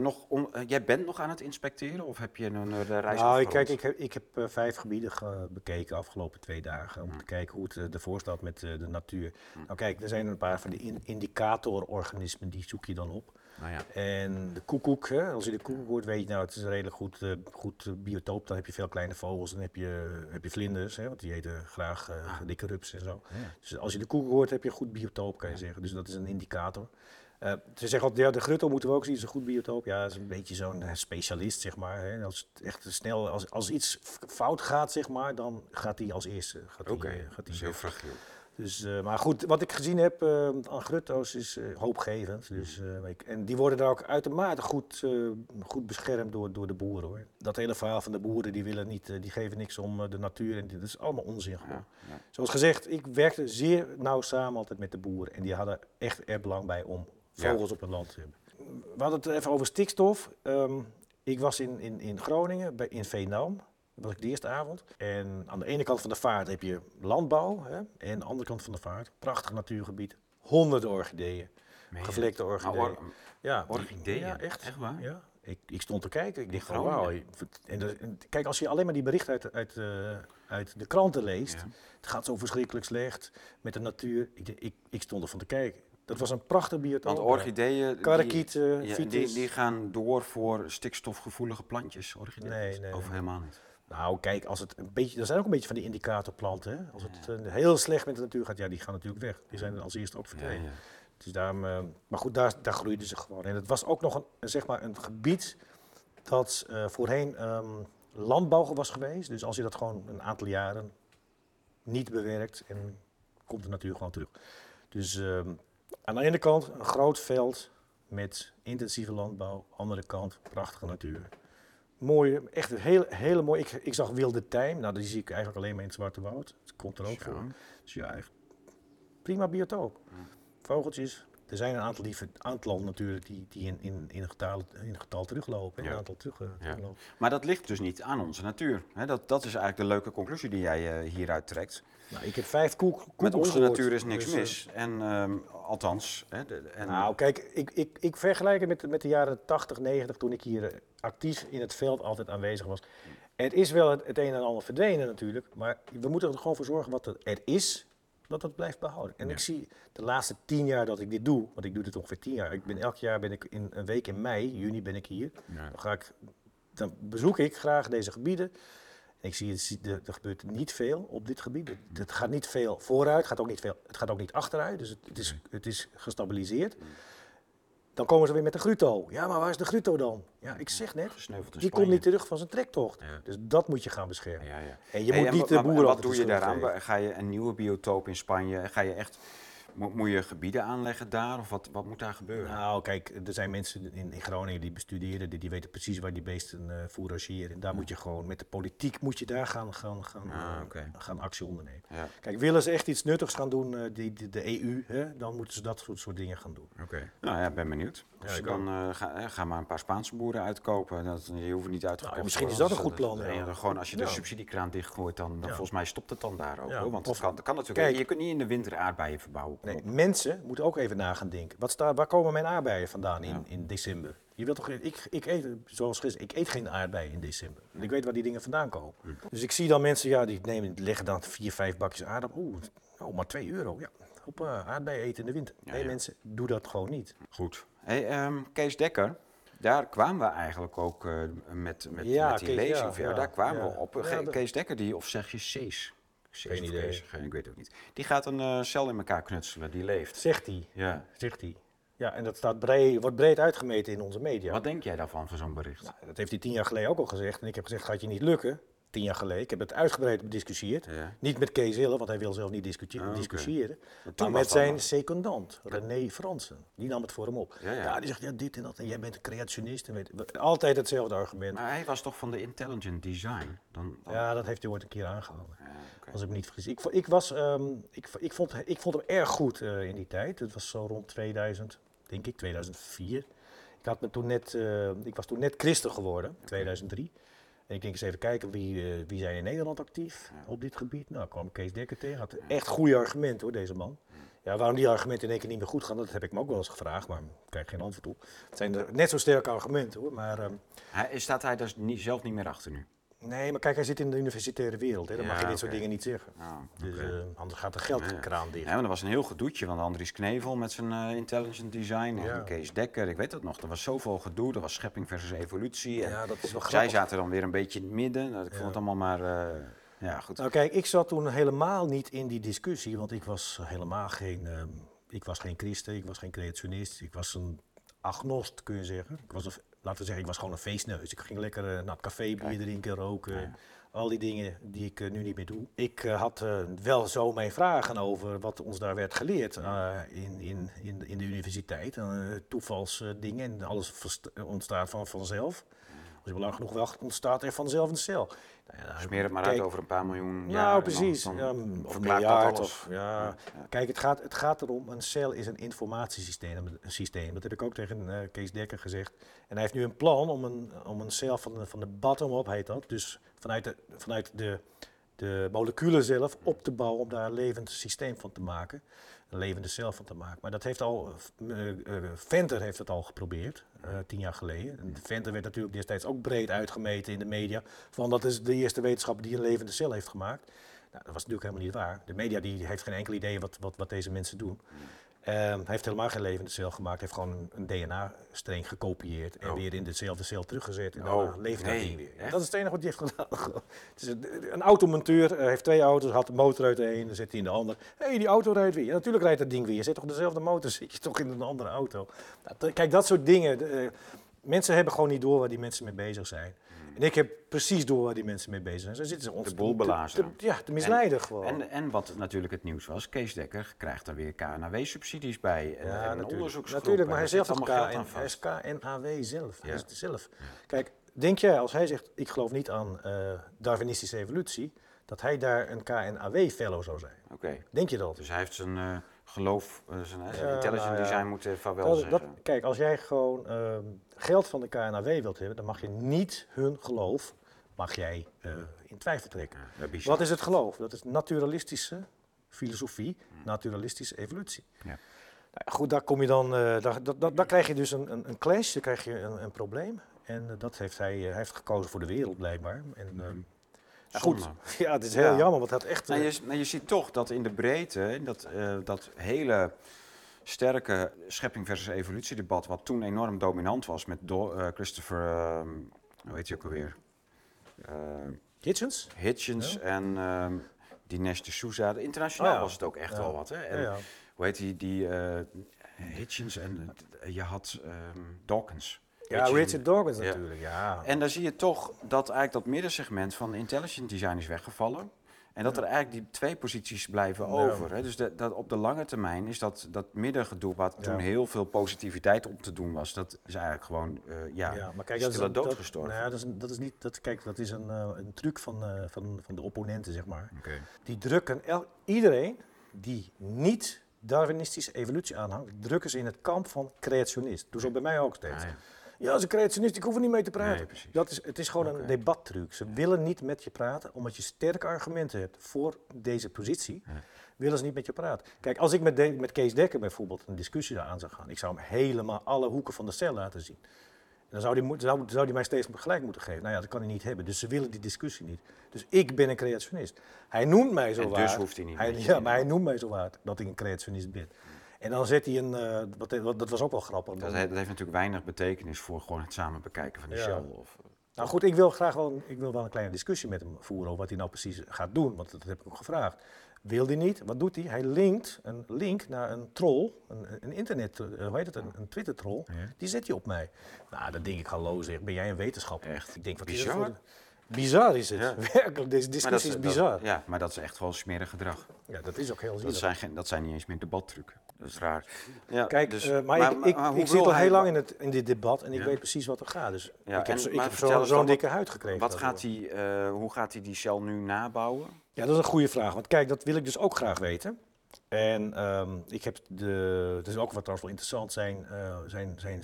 bent nog aan het inspecteren of heb je een reis? Nou, kijk, ik heb 5 gebieden bekeken de afgelopen 2 dagen om te kijken hoe het ervoor staat met de natuur. Nou kijk, er zijn een paar van die indicatororganismen, die zoek je dan op. Nou ja. En de koekoek, als je de koekoek hoort, weet je nou, het is een redelijk goed biotoop. Dan heb je veel kleine vogels, dan heb je vlinders, want die eten graag dikke rups en zo. Ja. Dus als je de koekoek hoort, heb je een goed biotoop, kan je zeggen. Dus dat is een indicator. Ze zeggen altijd, de grutto moeten we ook zien, is een goed biotoop. Ja, dat is een beetje zo'n specialist, zeg maar. Hè. Als het echt snel, als iets fout gaat, zeg maar, dan gaat hij als eerste. Dat is heel fragiel. Dus, maar goed, wat ik gezien heb aan grutto's is hoopgevend. Dus, en die worden daar ook uitermate goed beschermd door de boeren, hoor. Dat hele verhaal van de boeren, die geven niks om de natuur. En dat is allemaal onzin gewoon. Ja. Zoals gezegd, ik werkte zeer nauw samen altijd met de boeren. En die hadden echt er belang bij om vogels op het land te hebben. we hadden het even over stikstof. Ik was in Groningen, in Veendam. Dat was ik de eerste avond. En aan de ene kant van de vaart heb je landbouw. Hè? En aan de andere kant van de vaart, prachtig natuurgebied. Honderden orchideeën. Gevlekte orchideeën. Orchideeën? Ja, echt waar? Ja. Ik stond te kijken. Ik dacht van Groningen? wauw. Kijk, als je alleen maar die berichten uit de kranten leest. Ja. Het gaat zo verschrikkelijk slecht met de natuur. Ik stond ervan te kijken. Dat was een prachtig biotoop. Want orchideeën, Karakieten, die gaan door voor stikstofgevoelige plantjes. Orchideeën? Nee. Of helemaal niet? Nou, kijk, als het een beetje, er zijn ook een beetje van die indicatorplanten. Hè? Als het heel slecht met de natuur gaat, ja, die gaan natuurlijk weg. Die zijn als eerste ook verdwenen. Ja. Dus maar goed, daar groeiden ze gewoon. En het was ook nog een gebied dat voorheen landbouw was geweest. Dus als je dat gewoon een aantal jaren niet bewerkt, en komt de natuur gewoon terug. Dus aan de ene kant een groot veld met intensieve landbouw. Andere kant prachtige natuur. Mooie, echt een hele mooie. Ik zag wilde tijm. Nou, die zie ik eigenlijk alleen maar in het Zwarte Woud. Dat komt er ook voor. Dus ja, echt prima biotoop. Vogeltjes. Er zijn een aantal natuurlijk die in getal teruglopen. Ja. Een aantal teruglopen. Maar dat ligt dus niet aan onze natuur. Hè? Dat is eigenlijk de leuke conclusie die jij hieruit trekt. Nou, ik heb 5 koekels Met onze gehoord, natuur is niks dus, mis. En althans... Nou, kijk, ik vergelijk het met de jaren 80, 90, toen ik hier actief in het veld altijd aanwezig was. Het is wel het een en ander verdwenen natuurlijk, maar we moeten er gewoon voor zorgen wat er is, dat het blijft behouden. En ik zie de laatste 10 jaar dat ik dit doe, want ik doe dit ongeveer 10 jaar. Elk jaar ben ik in een week in mei, juni ben ik hier. Ja. Dan bezoek ik graag deze gebieden. En ik zie, er gebeurt niet veel op dit gebied. Het gaat niet veel vooruit, het gaat ook niet achteruit. Dus het is gestabiliseerd. Dan komen ze weer met de Grutto. Ja, maar waar is de Grutto dan? Ja, ik zeg net, die komt niet terug van zijn trektocht. Ja. Dus dat moet je gaan beschermen. Ja. En je moet niet de boeren... Wat doe je daaraan? Ga je een nieuwe biotoop in Spanje? Ga je echt... Moet je gebieden aanleggen daar of wat moet daar gebeuren? Nou, kijk, er zijn mensen in Groningen die bestuderen, die weten precies waar die beesten fourageren. En daar moet je gewoon, met de politiek moet je daar gaan actie ondernemen. Ja. Kijk, willen ze echt iets nuttigs gaan doen, de EU, hè, dan moeten ze dat soort dingen gaan doen. Nou ja, ben benieuwd. Dus dan ga maar een paar Spaanse boeren uitkopen. Je hoeft niet uit te kopen. Misschien is dat een goed plan. Gewoon als je de subsidiekraan dichtgooit, dan volgens mij stopt het dan daar ook. Hoor. Want dat kan natuurlijk. Kijk, je kunt niet in de winter aardbeien verbouwen. Nee, mensen moeten ook even na gaan denken. Waar komen mijn aardbeien vandaan in december? Je wilt toch, ik eet, zoals gisteren, ik eet geen aardbeien in december. Ik weet waar die dingen vandaan komen. Dus ik zie dan mensen, die leggen dan 4, 5 bakjes aardappel. Maar €2. Ja, op aardbeien eten in de winter. Nee, mensen, doe dat gewoon niet. Goed. Hey, Kees Dekker. Daar kwamen we eigenlijk ook met die lezing ver. Daar kwamen we op. Kees Dekker, of zeg je Cees? Geen idee. Ik weet het ook niet. Die gaat een cel in elkaar knutselen, die leeft. Zegt hij. Ja. Zegt hij. Ja, en dat wordt breed uitgemeten in onze media. Wat denk jij daarvan, van zo'n bericht? Nou, dat heeft hij 10 jaar geleden ook al gezegd. En ik heb gezegd, gaat je niet lukken. 10 jaar geleden. Ik heb het uitgebreid bediscussieerd. Ja. Niet met Kees Wille, want hij wil zelf niet discussiëren. Maar met zijn secondant, René Fransen. Die nam het voor hem op. Ja, die zegt, dit en dat. En jij bent een creationist. En altijd hetzelfde argument. Maar hij was toch van de intelligent design? Ja, dat heeft hij ooit een keer aangehouden. Als ik me niet vergis. Ik vond hem erg goed in die tijd. Het was zo rond 2000, denk ik, 2004. Ik was toen net christen geworden, 2003. En ik denk eens even kijken, wie zijn in Nederland actief op dit gebied? Nou, kwam Kees Dekker tegen. Had echt goede argumenten hoor, deze man. Ja, waarom die argumenten in één keer niet meer goed gaan, dat heb ik me ook wel eens gevraagd, maar ik krijg geen antwoord op. Het zijn net zo sterke argumenten hoor, maar... Staat hij daar zelf niet meer achter nu? Nee, maar kijk, hij zit in de universitaire wereld. Hè. Dan mag je dit soort dingen niet zeggen. Dus anders gaat de geldkraan dicht. Ja, maar er was een heel gedoetje, want Andries Knevel met zijn intelligent design. En Kees Dekker, ik weet het nog. Er was zoveel gedoe. Er was schepping versus evolutie. En dat is wel grappig. Zij zaten dan weer een beetje in het midden. Ik vond het allemaal maar... goed. Nou kijk, ik zat toen helemaal niet in die discussie. Want ik was helemaal geen... ik was geen christen, ik was geen creationist. Ik was een agnost, kun je zeggen. Laten we zeggen, ik was gewoon een feestneus. Ik ging lekker naar het café, bier drinken, roken. Ja. Al die dingen die ik nu niet meer doe. Ik had wel zo mijn vragen over wat ons daar werd geleerd in de universiteit. Toevalsdingen en alles ontstaat vanzelf. Als je lang genoeg wacht, ontstaat er vanzelf een cel. Nou ja, Smeer het maar uit over een paar miljoen jaar. Nou, precies. Dan Of een verklaart dat miljard. alles. Kijk, het gaat erom, een cel is een informatiesysteem. Dat heb ik ook tegen Kees Dekker gezegd. En hij heeft nu een plan om een cel van de bottom-up, heet dat. Dus vanuit de moleculen zelf op te bouwen om daar een levend systeem van te maken. Een levende cel van te maken. Maar dat heeft al, Venter heeft het al geprobeerd, 10 jaar geleden. En Venter werd natuurlijk destijds ook breed uitgemeten in de media. Van dat is de eerste wetenschapper die een levende cel heeft gemaakt. Nou, dat was natuurlijk helemaal niet waar. De media die heeft geen enkel idee wat deze mensen doen. Hij heeft helemaal geen levende cel gemaakt. Hij heeft gewoon een DNA-streng gekopieerd en weer in dezelfde cel teruggezet. En dan leeft dat ding weer. Dat is het enige wat hij heeft gedaan. Het is een automonteur heeft 2 auto's, had de motor uit de een, dan zet hij in de ander. Hé, die auto rijdt weer. Ja, natuurlijk rijdt dat ding weer. Je zet toch dezelfde motor, zit je toch in een andere auto. Nou, kijk, dat soort dingen. Mensen hebben gewoon niet door waar die mensen mee bezig zijn. En ik heb precies door waar die mensen mee bezig zijn. Zo zitten ze ons de boel belazen. te misleiden gewoon. En wat natuurlijk het nieuws was, Kees Dekker krijgt er weer KNAW-subsidies bij. En een onderzoeksgroep. Natuurlijk, maar hij zegt allemaal geld aan hij is KNAW zelf. Ja. Hij is het zelf. Kijk, denk jij, als hij zegt, ik geloof niet aan Darwinistische evolutie, dat hij daar een KNAW-fellow zou zijn? Oké. Denk je dat? Dus hij heeft zijn geloof, zijn intelligent design moeten vaarwel zeggen. Kijk, als jij gewoon geld van de KNAW wilt hebben, dan mag je niet hun geloof in twijfel trekken. Wat is het geloof? Dat is naturalistische filosofie, naturalistische evolutie. Ja. Nou ja, goed, daar kom je dan, daar krijg je dus een clash, dan krijg je een probleem. En dat heeft hij heeft gekozen voor de wereld blijkbaar. En, goed, ja, het is heel jammer, want het had echt... Maar je ziet toch dat in de breedte, dat hele sterke schepping versus evolutiedebat, wat toen enorm dominant was met Christopher, hoe heet hij ook alweer? Hitchens en Dinesh D'Souza. Internationaal was het ook echt wel wat. Hè? En, hoe heet die Hitchens en je had Dawkins. Ja, Richard Dawkins natuurlijk, ja. En dan zie je toch dat eigenlijk dat middensegment van intelligent design is weggevallen. En dat er eigenlijk die 2 posities blijven over. Hè? Dus dat op de lange termijn is dat middengedoe, wat toen heel veel positiviteit om te doen was, dat is eigenlijk gewoon maar kijk, doodgestorven. Dat is een truc van de opponenten, zeg maar. Okay. Die drukken iedereen die niet Darwinistische evolutie aanhangt, drukken ze in het kamp van creationist. Doe zo bij mij ook steeds. Ja, als een creationist, ik hoef er niet mee te praten. Nee, het is gewoon een debattruc. Ze willen niet met je praten, omdat je sterke argumenten hebt voor deze positie. Willen ze niet met je praten. Kijk, als ik met Kees Dekker bijvoorbeeld een discussie aan zou gaan, ik zou hem helemaal alle hoeken van de cel laten zien. En dan zou hij mij steeds gelijk moeten geven. Nou ja, dat kan hij niet hebben. Dus ze willen die discussie niet. Dus ik ben een creationist. Hij noemt mij zo waard. Dus hoeft hij niet. Maar hij noemt mij zo waard dat ik een creationist ben. En dan zet hij dat was ook wel grappig. Dat heeft natuurlijk weinig betekenis voor gewoon het samen bekijken van die shell. Nou goed, ik wil wel een kleine discussie met hem voeren over wat hij nou precies gaat doen. Want dat heb ik ook gevraagd. Wil hij niet? Wat doet hij? Hij linkt een link naar een troll, een internet, hoe heet het, een Twitter-troll. Ja. Die zet hij op mij. Nou, dan denk ik, hallo zeg, ben jij een wetenschapper? Echt? Ik denk, wat bizar? Is dat voor bizar is het. Ja. Werkelijk, deze discussie is bizar. Maar dat is echt wel smerig gedrag. Ja, dat is ook heel zielig. Dat zijn niet eens meer debattrucken. Dat is raar. Ja, kijk, dus, ik zit al heel lang in dit debat en ik weet precies wat er gaat. Dus ik heb zo'n dikke huid gekregen. Hoe gaat hij die cel nu nabouwen? Ja, dat is een goede vraag. Want kijk, dat wil ik dus ook graag weten. En ik heb het is ook wat trouwens wel interessant, zijn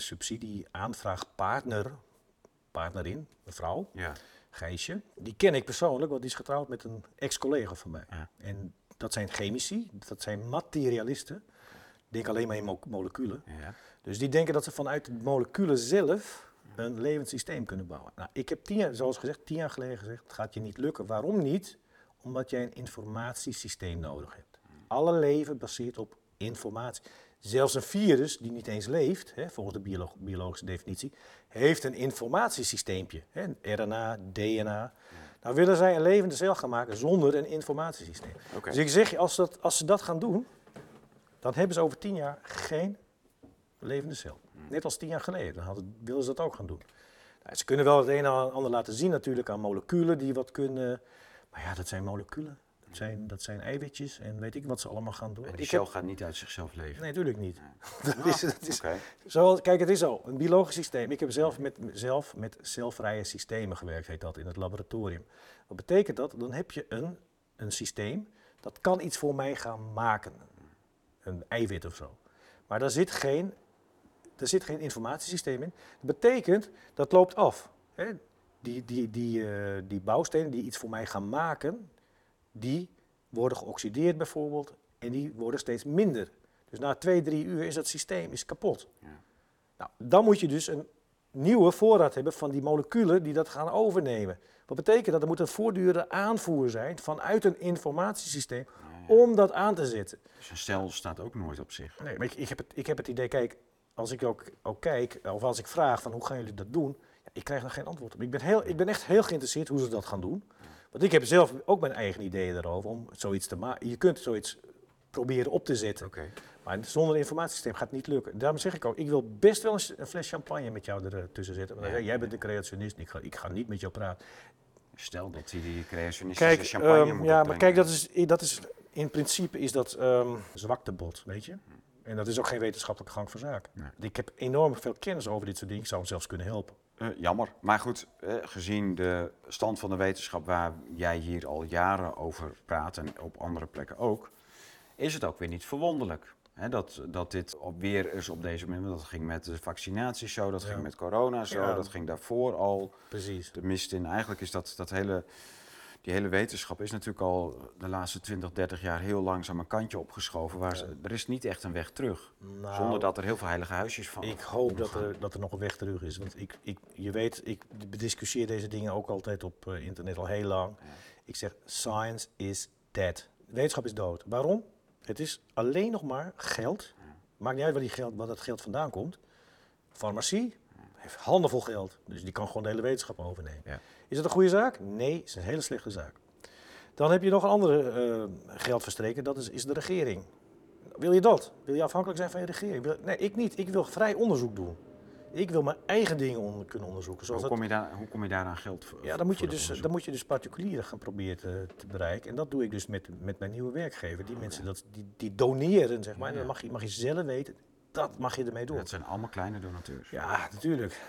subsidie-aanvraagpartnerin, een vrouw, Gijsje. Die ken ik persoonlijk, want die is getrouwd met een ex-collega van mij. Ja. En dat zijn chemici, dat zijn materialisten. Denk alleen maar in moleculen. Ja. Dus die denken dat ze vanuit de moleculen zelf een levend systeem kunnen bouwen. Nou, ik heb 10 jaar geleden gezegd, het gaat je niet lukken. Waarom niet? Omdat jij een informatiesysteem nodig hebt. Alle leven baseert op informatie. Zelfs een virus die niet eens leeft, volgens de biologische definitie, heeft een informatiesysteempje. RNA, DNA. Nou willen zij een levende cel gaan maken zonder een informatiesysteem. Okay. Dus ik zeg je, als ze dat gaan doen, dan hebben ze over 10 jaar geen levende cel. Net als 10 jaar geleden, dan willen ze dat ook gaan doen. Nou, ze kunnen wel het een en ander laten zien natuurlijk aan moleculen die wat kunnen. Maar ja, dat zijn moleculen. Dat zijn eiwitjes en weet ik wat ze allemaal gaan doen. Die cel gaat niet uit zichzelf leven. Nee, natuurlijk niet. Oké. Kijk, het is zo. Een biologisch systeem. Ik heb zelf met celvrije systemen gewerkt, heet dat, in het laboratorium. Wat betekent dat? Dan heb je een systeem dat kan iets voor mij gaan maken. Een eiwit of zo. Maar daar zit geen informatiesysteem in. Dat betekent, dat loopt af. Hè? Die bouwstenen die iets voor mij gaan maken, die worden geoxideerd bijvoorbeeld en die worden steeds minder. Dus na 2-3 uur is dat systeem kapot. Ja. Nou, dan moet je dus een nieuwe voorraad hebben van die moleculen die dat gaan overnemen. Wat betekent dat? Er moet een voortdurende aanvoer zijn vanuit een informatiesysteem om dat aan te zetten. Dus een cel staat ook nooit op zich. Nee, maar ik heb het idee, kijk, als ik ook kijk, of als ik vraag van hoe gaan jullie dat doen, ik krijg nog geen antwoord op. Ik ben echt heel geïnteresseerd hoe ze dat gaan doen. Want ik heb zelf ook mijn eigen ideeën daarover om zoiets te maken. Je kunt zoiets proberen op te zetten. Okay. Maar zonder een informatiesysteem gaat het niet lukken. Daarom zeg ik ook, ik wil best wel een fles champagne met jou ertussen zetten. Want jij bent de creationist, ik ga niet met jou praten. Stel dat hij die creationistische champagne moet opbrengen. Maar kijk, dat is in principe is dat zwaktebod, weet je. En dat is ook geen wetenschappelijke gang van zaken. Nee. Ik heb enorm veel kennis over dit soort dingen. Ik zou hem zelfs kunnen helpen. Jammer. Maar goed, gezien de stand van de wetenschap waar jij hier al jaren over praat en op andere plekken ook, is het ook weer niet verwonderlijk. Hè, dat dit weer eens op deze manier, dat ging met de vaccinatie zo, dat ging met corona zo, dat ging daarvoor al. Precies. De mist in. Eigenlijk is die hele wetenschap is natuurlijk al de laatste 20, 30 jaar heel langzaam een kantje opgeschoven. Er is niet echt een weg terug. Nou, zonder dat er heel veel heilige huisjes van. Ik hoop dat er nog een weg terug is. Want je weet, ik bediscussieer deze dingen ook altijd op internet al heel lang. Ja. Ik zeg, science is dead. Wetenschap is dood. Waarom? Het is alleen nog maar geld. Maakt niet uit waar dat geld vandaan komt. Farmacie heeft handenvol geld. Dus die kan gewoon de hele wetenschap overnemen. Ja. Is dat een goede zaak? Nee, het is een hele slechte zaak. Dan heb je nog een andere geldverstreker, dat is de regering. Wil je dat? Wil je afhankelijk zijn van je regering? Nee, ik niet. Ik wil vrij onderzoek doen. Ik wil mijn eigen dingen kunnen onderzoeken. Hoe kom je daar aan geld voor? Ja, dan moet je dus particulieren gaan proberen te bereiken. En dat doe ik dus met mijn nieuwe werkgever. Die mensen die doneren, zeg maar. Ja. En dan mag je zelf weten. Dat mag je ermee doen. Het zijn allemaal kleine donateurs. Ja, natuurlijk.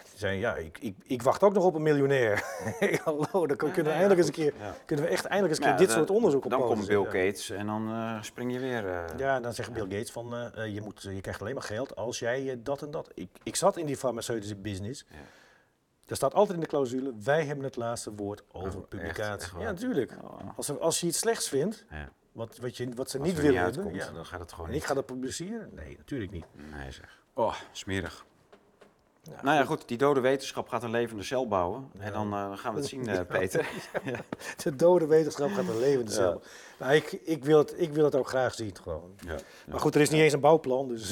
Ik wacht ook nog op een miljonair. Hallo, dan kunnen we eindelijk eens een keer, eindelijk eens dit soort onderzoek op. Dan komt Bill Gates en dan spring je weer. Ja, dan zegt Bill Gates van je krijgt alleen maar geld als jij dat en dat. Ik zat in die farmaceutische business. Ja. Er staat altijd in de clausule, wij hebben het laatste woord over publicatie. Echt ja, natuurlijk. Oh. Als je iets slechts vindt. Ja. Wat ze niet willen hebben, dan gaat het gewoon niet. Ik ga dat publiceren? Nee, natuurlijk niet. Nee zeg. Oh, smerig. Ja, nou ja, goed. Die dode wetenschap gaat een levende cel bouwen. Ja. En dan gaan we het zien, Peter. Ja. De dode wetenschap gaat een levende cel bouwen. Nou, ik wil het ook graag zien, gewoon. Ja. Maar goed, er is niet eens een bouwplan, dus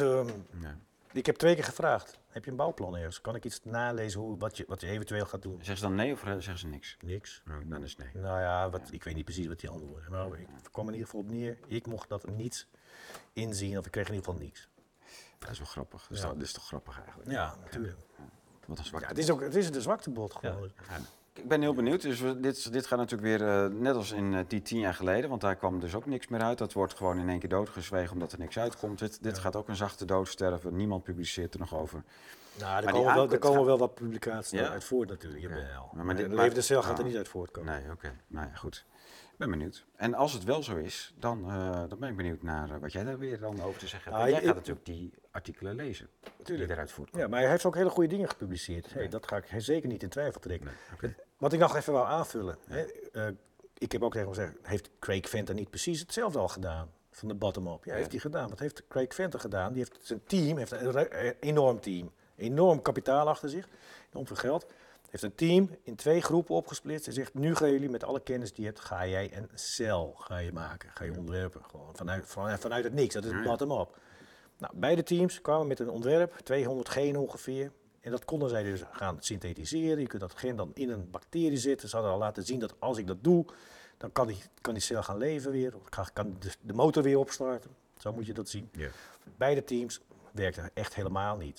ik heb 2 keer gevraagd. Heb je een bouwplan ergens? Kan ik iets nalezen wat je eventueel gaat doen? Zeggen ze dan nee of zeggen ze niks? Niks. Oh, dan is nee. Nou ja, ik weet niet precies wat die antwoorden. Maar ik kwam in ieder geval op neer. Ik mocht dat niet inzien, of ik kreeg in ieder geval niks. Dat is wel grappig. Dat is toch grappig eigenlijk? Ja, natuurlijk. Ja. Wat een zwakte. Het is de zwaktebod gewoon. Ja. Ik ben heel benieuwd. Dus dit gaat natuurlijk weer net als in die 10 jaar geleden, want daar kwam dus ook niks meer uit. Dat wordt gewoon in één keer doodgezwegen omdat er niks uitkomt. Dit gaat ook een zachte dood sterven. Niemand publiceert er nog over. Nou, er komen wel wat publicaties uit voort natuurlijk. Maar de levende cel gaat er niet uit voortkomen. Nee, oké. Nou ja, goed. Ik ben benieuwd. En als het wel zo is, dan ben ik benieuwd naar wat jij daar weer dan over te zeggen hebt. Jij gaat natuurlijk die artikelen lezen die eruit voortkomen. Ja, maar hij heeft ook hele goede dingen gepubliceerd. Hey, dat ga ik zeker niet in twijfel trekken. Nee, okay. Wat ik nog even wou aanvullen. Ja. Ik heb ook tegen hem gezegd, heeft Craig Venter niet precies hetzelfde al gedaan? Van de bottom-up. Ja, heeft hij gedaan. Wat heeft Craig Venter gedaan? Zijn team heeft een enorm team. Enorm kapitaal achter zich. Enorm veel geld. Heeft een team in 2 groepen opgesplitst en zegt, nu gaan jullie met alle kennis die je hebt, ga jij een cel maken, ga je ontwerpen. Gewoon vanuit het niks, dat is bottom-up. Nou, beide teams kwamen met een ontwerp, 200 genen ongeveer. En dat konden zij dus gaan synthetiseren. Je kunt dat gen dan in een bacterie zetten. Ze hadden al laten zien dat als ik dat doe, dan kan die cel gaan leven weer. Kan de motor weer opstarten. Zo moet je dat zien. Yeah. Beide teams werkten echt helemaal niet.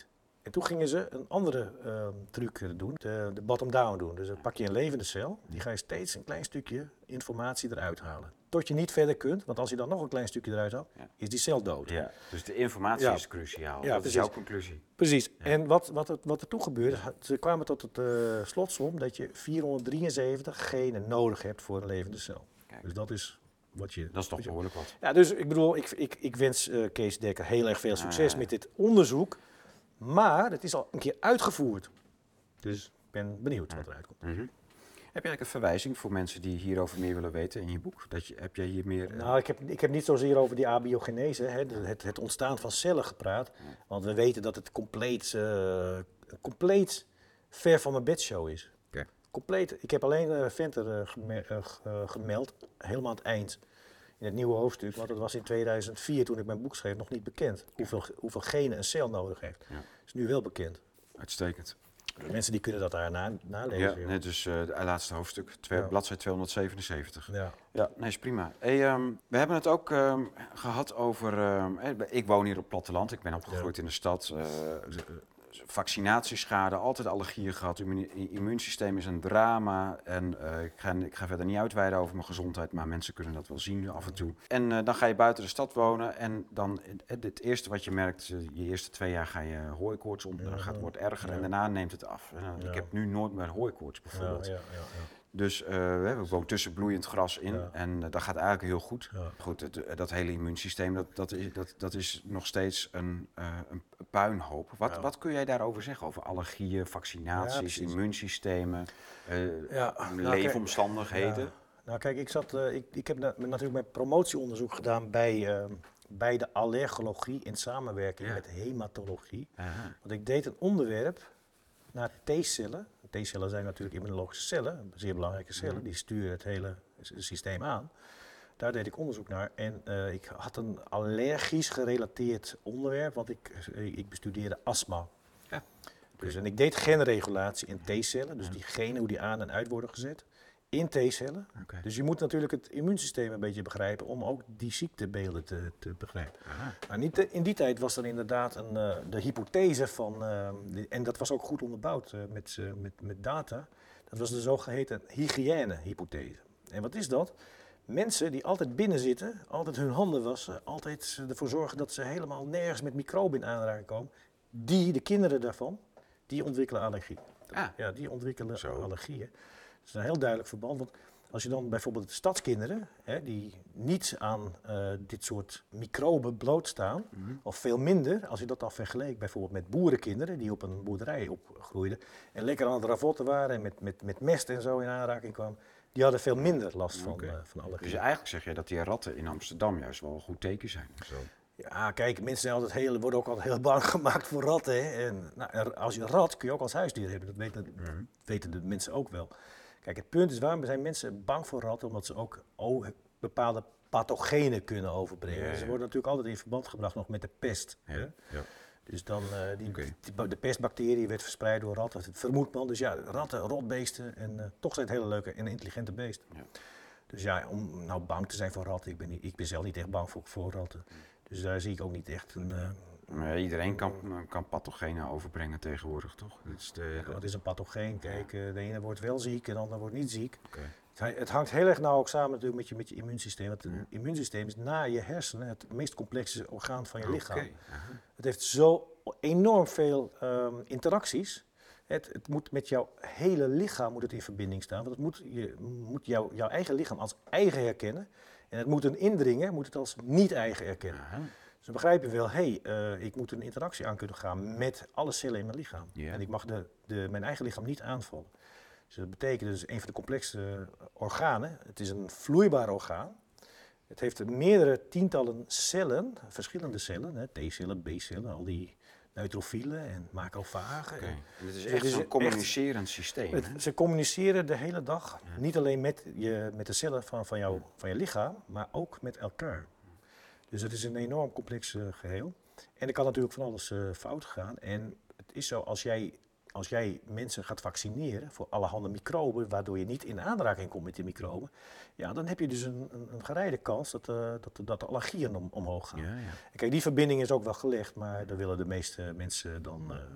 En toen gingen ze een andere truc doen, de bottom-down doen. Dus dan pak je een levende cel, die ga je steeds een klein stukje informatie eruit halen. Tot je niet verder kunt, want als je dan nog een klein stukje eruit haalt, is die cel dood. Ja, dus de informatie is cruciaal. Ja, dat precies. is jouw conclusie. Precies. Ja. En wat er toen gebeurde, ze kwamen tot het slotsom dat je 473 genen nodig hebt voor een levende cel. Kijk. Dus dat is wat je... Dat is toch behoorlijk wat. Ja, dus ik bedoel, ik wens Kees Dekker heel erg veel succes met dit onderzoek. Maar het is al een keer uitgevoerd. Dus ik ben benieuwd wat eruit komt. Mm-hmm. Heb je eigenlijk een verwijzing voor mensen die hierover meer willen weten in je boek? Heb jij hier meer... Nou, ik heb niet zozeer over die abiogenese, het ontstaan van cellen gepraat. Want we weten dat het compleet ver van mijn bedshow is. Okay. Compleet. Ik heb alleen Venter gemeld, helemaal aan het eind. In het nieuwe hoofdstuk, want het was in 2004 toen ik mijn boek schreef nog niet bekend. Hoeveel genen een cel nodig heeft. Ja. Is nu wel bekend. Uitstekend. De mensen die kunnen dat daar nalezen. Ja, net dus het laatste hoofdstuk, bladzijde 277. Ja, nee, is prima. Hey, we hebben het ook gehad over... ik woon hier op het platteland, ik ben opgegroeid in de stad. Vaccinatieschade, altijd allergieën gehad. Immuunsysteem is een drama. En ik ga verder niet uitweiden over mijn gezondheid, maar mensen kunnen dat wel zien af en toe. En dan ga je buiten de stad wonen en dan het eerste wat je merkt, je eerste 2 jaar ga je hooikoorts om, dan wordt erger en daarna neemt het af. Ik heb nu nooit meer hooikoorts bijvoorbeeld. Dus we wonen tussen bloeiend gras in en dat gaat eigenlijk heel goed. Ja. Goed, dat hele immuunsysteem, dat is nog steeds een puinhoop. Wat kun jij daarover zeggen? Over allergieën, vaccinaties, immuunsystemen, leefomstandigheden? Ja. Nou kijk, ik heb natuurlijk mijn promotieonderzoek gedaan bij de allergologie in samenwerking met hematologie. Aha. Want ik deed een onderwerp naar T-cellen. T-cellen zijn natuurlijk immunologische cellen, zeer belangrijke cellen, die sturen het hele systeem aan. Daar deed ik onderzoek naar en ik had een allergisch gerelateerd onderwerp, want ik bestudeerde astma. Ja. Dus, en ik deed genregulatie in T-cellen, dus die genen, hoe die aan en uit worden gezet, in T-cellen. Okay. Dus je moet natuurlijk het immuunsysteem een beetje begrijpen om ook die ziektebeelden te begrijpen. Maar in die tijd was er inderdaad de hypothese van, en dat was ook goed onderbouwd met data, dat was de zogeheten hygiënehypothese. En wat is dat? Mensen die altijd binnen zitten, altijd hun handen wassen, altijd ervoor zorgen dat ze helemaal nergens met microben in aanraking komen, de kinderen daarvan, die ontwikkelen allergie. Ja, die ontwikkelen allergieën. Dat is een heel duidelijk verband, want als je dan bijvoorbeeld de stadskinderen, die niet aan dit soort microben blootstaan, of veel minder, als je dat dan vergeleek bijvoorbeeld met boerenkinderen die op een boerderij opgroeiden en lekker aan het ravotten waren en met mest en zo in aanraking kwamen, die hadden veel minder last van allergie. Dus eigenlijk zeg je dat die ratten in Amsterdam juist wel een goed teken zijn? Zo. Ja, kijk, mensen zijn worden ook altijd heel bang gemaakt voor ratten. Hè. En, als je een rat kun je ook als huisdier hebben, dat weten de mensen ook wel. Kijk, het punt is, waarom zijn mensen bang voor ratten? Omdat ze ook bepaalde pathogenen kunnen overbrengen. Ja. Ze worden natuurlijk altijd in verband gebracht nog met de pest. Ja. Ja. Dus dan, de pestbacterie werd verspreid door ratten, dat vermoedt man. Dus ja, ratten, rotbeesten en toch zijn het hele leuke en intelligente beesten. Ja. Dus ja, om nou bang te zijn voor ratten, ik ben zelf niet echt bang voor ratten. Dus daar zie ik ook niet echt een... iedereen kan pathogenen overbrengen tegenwoordig, toch? Wat is een pathogeen? Kijk, de ene wordt wel ziek en de ander wordt niet ziek. Okay. Het hangt heel erg nauw ook samen natuurlijk met je immuunsysteem. Want het immuunsysteem is na je hersenen het meest complexe orgaan van je lichaam. Het heeft zo enorm veel interacties. Het moet met jouw hele lichaam in verbinding staan. Want je moet jouw eigen lichaam als eigen herkennen. En het moet een indringer moet het als niet eigen erkennen. Dus dan begrijp je wel, ik moet een interactie aan kunnen gaan met alle cellen in mijn lichaam. Yeah. En ik mag mijn eigen lichaam niet aanvallen. Dus dat betekent dus een van de complexste organen. Het is een vloeibaar orgaan. Het heeft meerdere tientallen cellen, verschillende cellen, T-cellen, B-cellen, al die neutrofielen en macrofagen. Okay. Het is echt zo'n communicerend systeem. Ze communiceren de hele dag, niet alleen met de cellen van je lichaam, maar ook met elkaar. Dus het is een enorm complex geheel. En er kan natuurlijk van alles fout gaan. En het is zo, als jij mensen gaat vaccineren voor allerhande microben, waardoor je niet in aanraking komt met die microben, ja, dan heb je dus een gereide kans dat de allergieën omhoog gaan. Ja, ja. En kijk, die verbinding is ook wel gelegd, maar daar willen de meeste mensen dan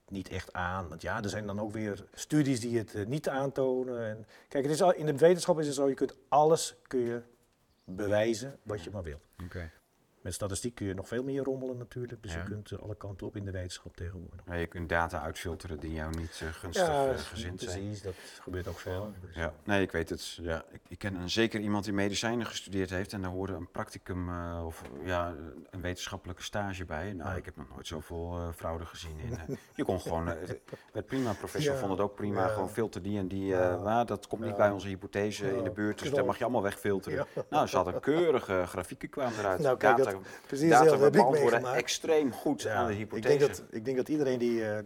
niet echt aan. Want ja, er zijn dan ook weer studies die het niet aantonen. En, kijk, het is in de wetenschap is het zo, kun je bewijzen wat je maar wilt. Okay. Met statistiek kun je nog veel meer rommelen natuurlijk. Dus je kunt alle kanten op in de wetenschap tegenwoordig. Ja, je kunt data uitfilteren die jou niet gunstig gezind zijn. Precies, dat gebeurt ook veel. Dus. Ja, nee, ik weet het. Ja, ik ken zeker iemand die medicijnen gestudeerd heeft en daar hoorde een practicum een wetenschappelijke stage bij. Nou, ik heb nog nooit zoveel fraude gezien. Je kon gewoon, het prima, professor vond het ook prima, gewoon filter die en die, dat komt niet bij onze hypothese in de buurt, dus dat mag je allemaal wegfilteren. Ja. Nou, ze hadden keurige grafieken kwamen eruit. Nou, kijk, data beantwoorden extreem goed aan de hypothese. Ik denk dat iedereen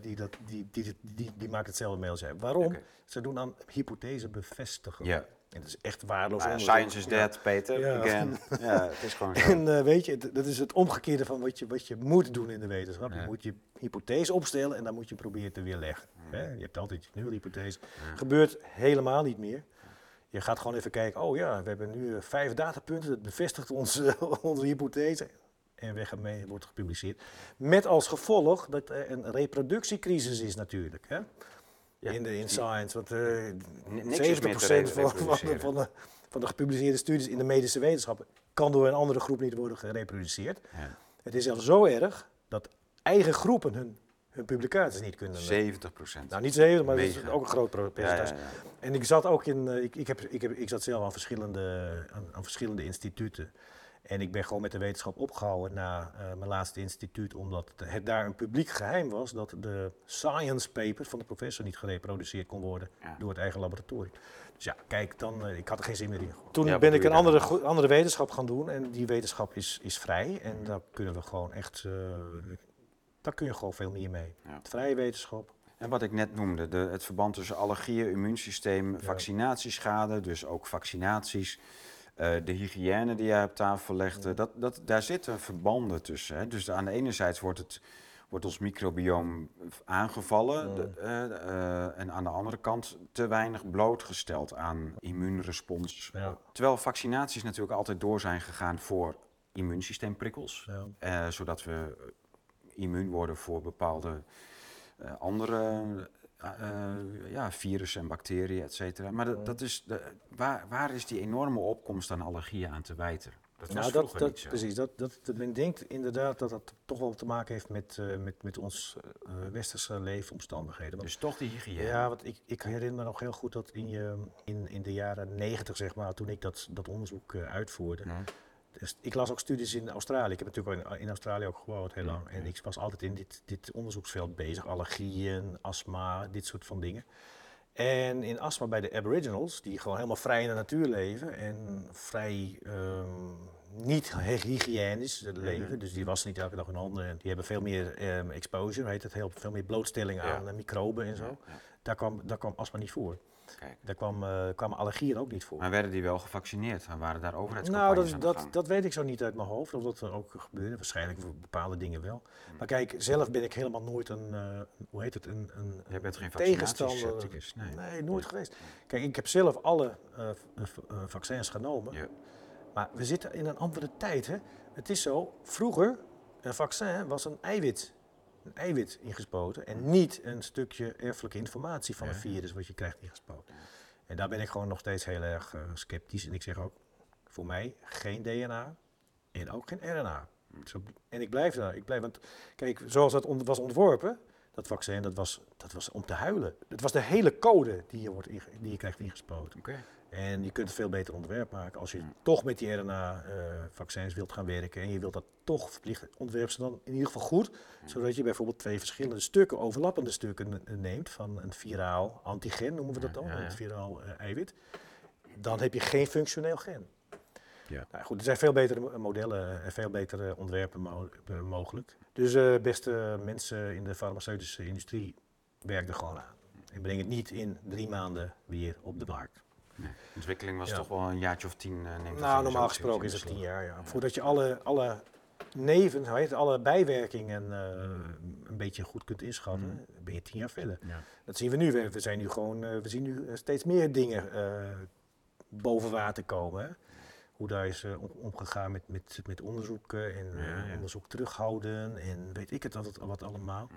die maakt hetzelfde mail zijn. Waarom? Okay. Ze doen aan hypothese bevestigen. Ja. En dat is echt waardeloos. Science is dead, Peter. Again. Ja, het is gewoon zo. En weet je, dat is het omgekeerde van wat je moet doen in de wetenschap. Je moet je hypothese opstellen en dan moet je proberen te weerleggen. Je hebt altijd je nulhypothese. Gebeurt helemaal niet meer. Je gaat gewoon even kijken, we hebben nu 5 datapunten, dat bevestigt onze hypothese. En weg ermee, wordt gepubliceerd. Met als gevolg dat er een reproductiecrisis is natuurlijk. Hè? Ja, in science, want 70% van de gepubliceerde studies in de medische wetenschappen kan door een andere groep niet worden gereproduceerd. Ja. Het is zelfs zo erg dat eigen groepen hun publicaties niet kunnen. 70%. Nou, niet 70, maar dat is ook een groot percentage. Ja. En ik zat ook ik zat zelf aan verschillende instituten. En ik ben gewoon met de wetenschap opgehouden na mijn laatste instituut, omdat het daar een publiek geheim was dat de science paper van de professor niet gereproduceerd kon worden door het eigen laboratorium. Dus ja, kijk, ik had er geen zin meer in. Toen ben ik een andere wetenschap gaan doen en die wetenschap is vrij en daar kunnen we gewoon echt, daar kun je gewoon veel meer mee. Ja. Vrije wetenschap. En wat ik net noemde, het verband tussen allergieën, immuunsysteem, vaccinatieschade, dus ook vaccinaties. De hygiëne die jij op tafel legde, daar zitten verbanden tussen. Hè? Dus aan de ene zijde wordt ons microbioom aangevallen en aan de andere kant te weinig blootgesteld aan immuunrespons. Ja. Terwijl vaccinaties natuurlijk altijd door zijn gegaan voor immuunsysteemprikkels, zodat we immuun worden voor bepaalde andere virussen en bacteriën, et cetera. Maar dat is waar is die enorme opkomst aan allergieën aan te wijten? Dat was vroeger niet zo. Precies, men denkt inderdaad dat dat toch wel te maken heeft met ons westerse leefomstandigheden. Dus toch die hygiëne? Ja, want ik herinner me nog heel goed dat in de jaren 90, zeg maar, toen ik dat onderzoek uitvoerde. Ja. Dus ik las ook studies in Australië. Ik heb natuurlijk in Australië ook gewoond heel lang. En ik was altijd in dit onderzoeksveld bezig. Allergieën, astma, dit soort van dingen. En in astma bij de Aboriginals, die gewoon helemaal vrij in de natuur leven. En vrij niet hygiënisch leven. Dus die wassen niet elke dag hun handen. En die hebben veel meer exposure, heet het, veel meer blootstelling aan microben en zo. Daar kwam astma niet voor. Kijk. Daar kwamen allergieën ook niet voor. Maar werden die wel gevaccineerd? En waren daar overheidscampagnes aan de gang? Dat weet ik zo niet uit mijn hoofd, of dat er ook gebeurde. Waarschijnlijk voor bepaalde dingen wel. Maar kijk, zelf ben ik helemaal nooit een Jij bent geen tegenstander. Nee, nooit Ja. geweest. Kijk, ik heb zelf alle vaccins genomen. Ja. Maar we zitten in een andere tijd. Hè? Het is zo, vroeger, een vaccin was een eiwit ingespoten en niet een stukje erfelijke informatie van een virus wat je krijgt ingespoten. En daar ben ik gewoon nog steeds heel erg sceptisch. En ik zeg ook, voor mij geen DNA en ook geen RNA. En ik blijf daar. Want kijk, zoals dat was ontworpen, dat vaccin, dat was om te huilen. Het was de hele code die je krijgt ingespoten. Okay. En je kunt het veel beter ontwerp maken als je toch met die RNA-vaccins wilt gaan werken en je wilt dat toch verplicht, ontwerp ze dan in ieder geval goed, zodat je bijvoorbeeld 2 verschillende stukken, overlappende stukken neemt van een viraal antigen, noemen we dat dan, een viraal eiwit. Dan heb je geen functioneel gen. Ja. Nou goed, er zijn veel betere modellen en veel betere ontwerpen mogelijk. Dus beste mensen in de farmaceutische industrie, werk er gewoon aan. En breng het niet in 3 maanden weer op de markt. Nee. De ontwikkeling was toch wel een jaartje of 10, neemt Nou, normaal gesproken is het 10 jaar, ja. Voordat je alle alle bijwerkingen een beetje goed kunt inschatten, ben je 10 jaar verder. Ja. Dat zien we nu. We zien nu steeds meer dingen boven water komen. Hè? Hoe daar is omgegaan met onderzoek en onderzoek terughouden en weet ik het wat allemaal.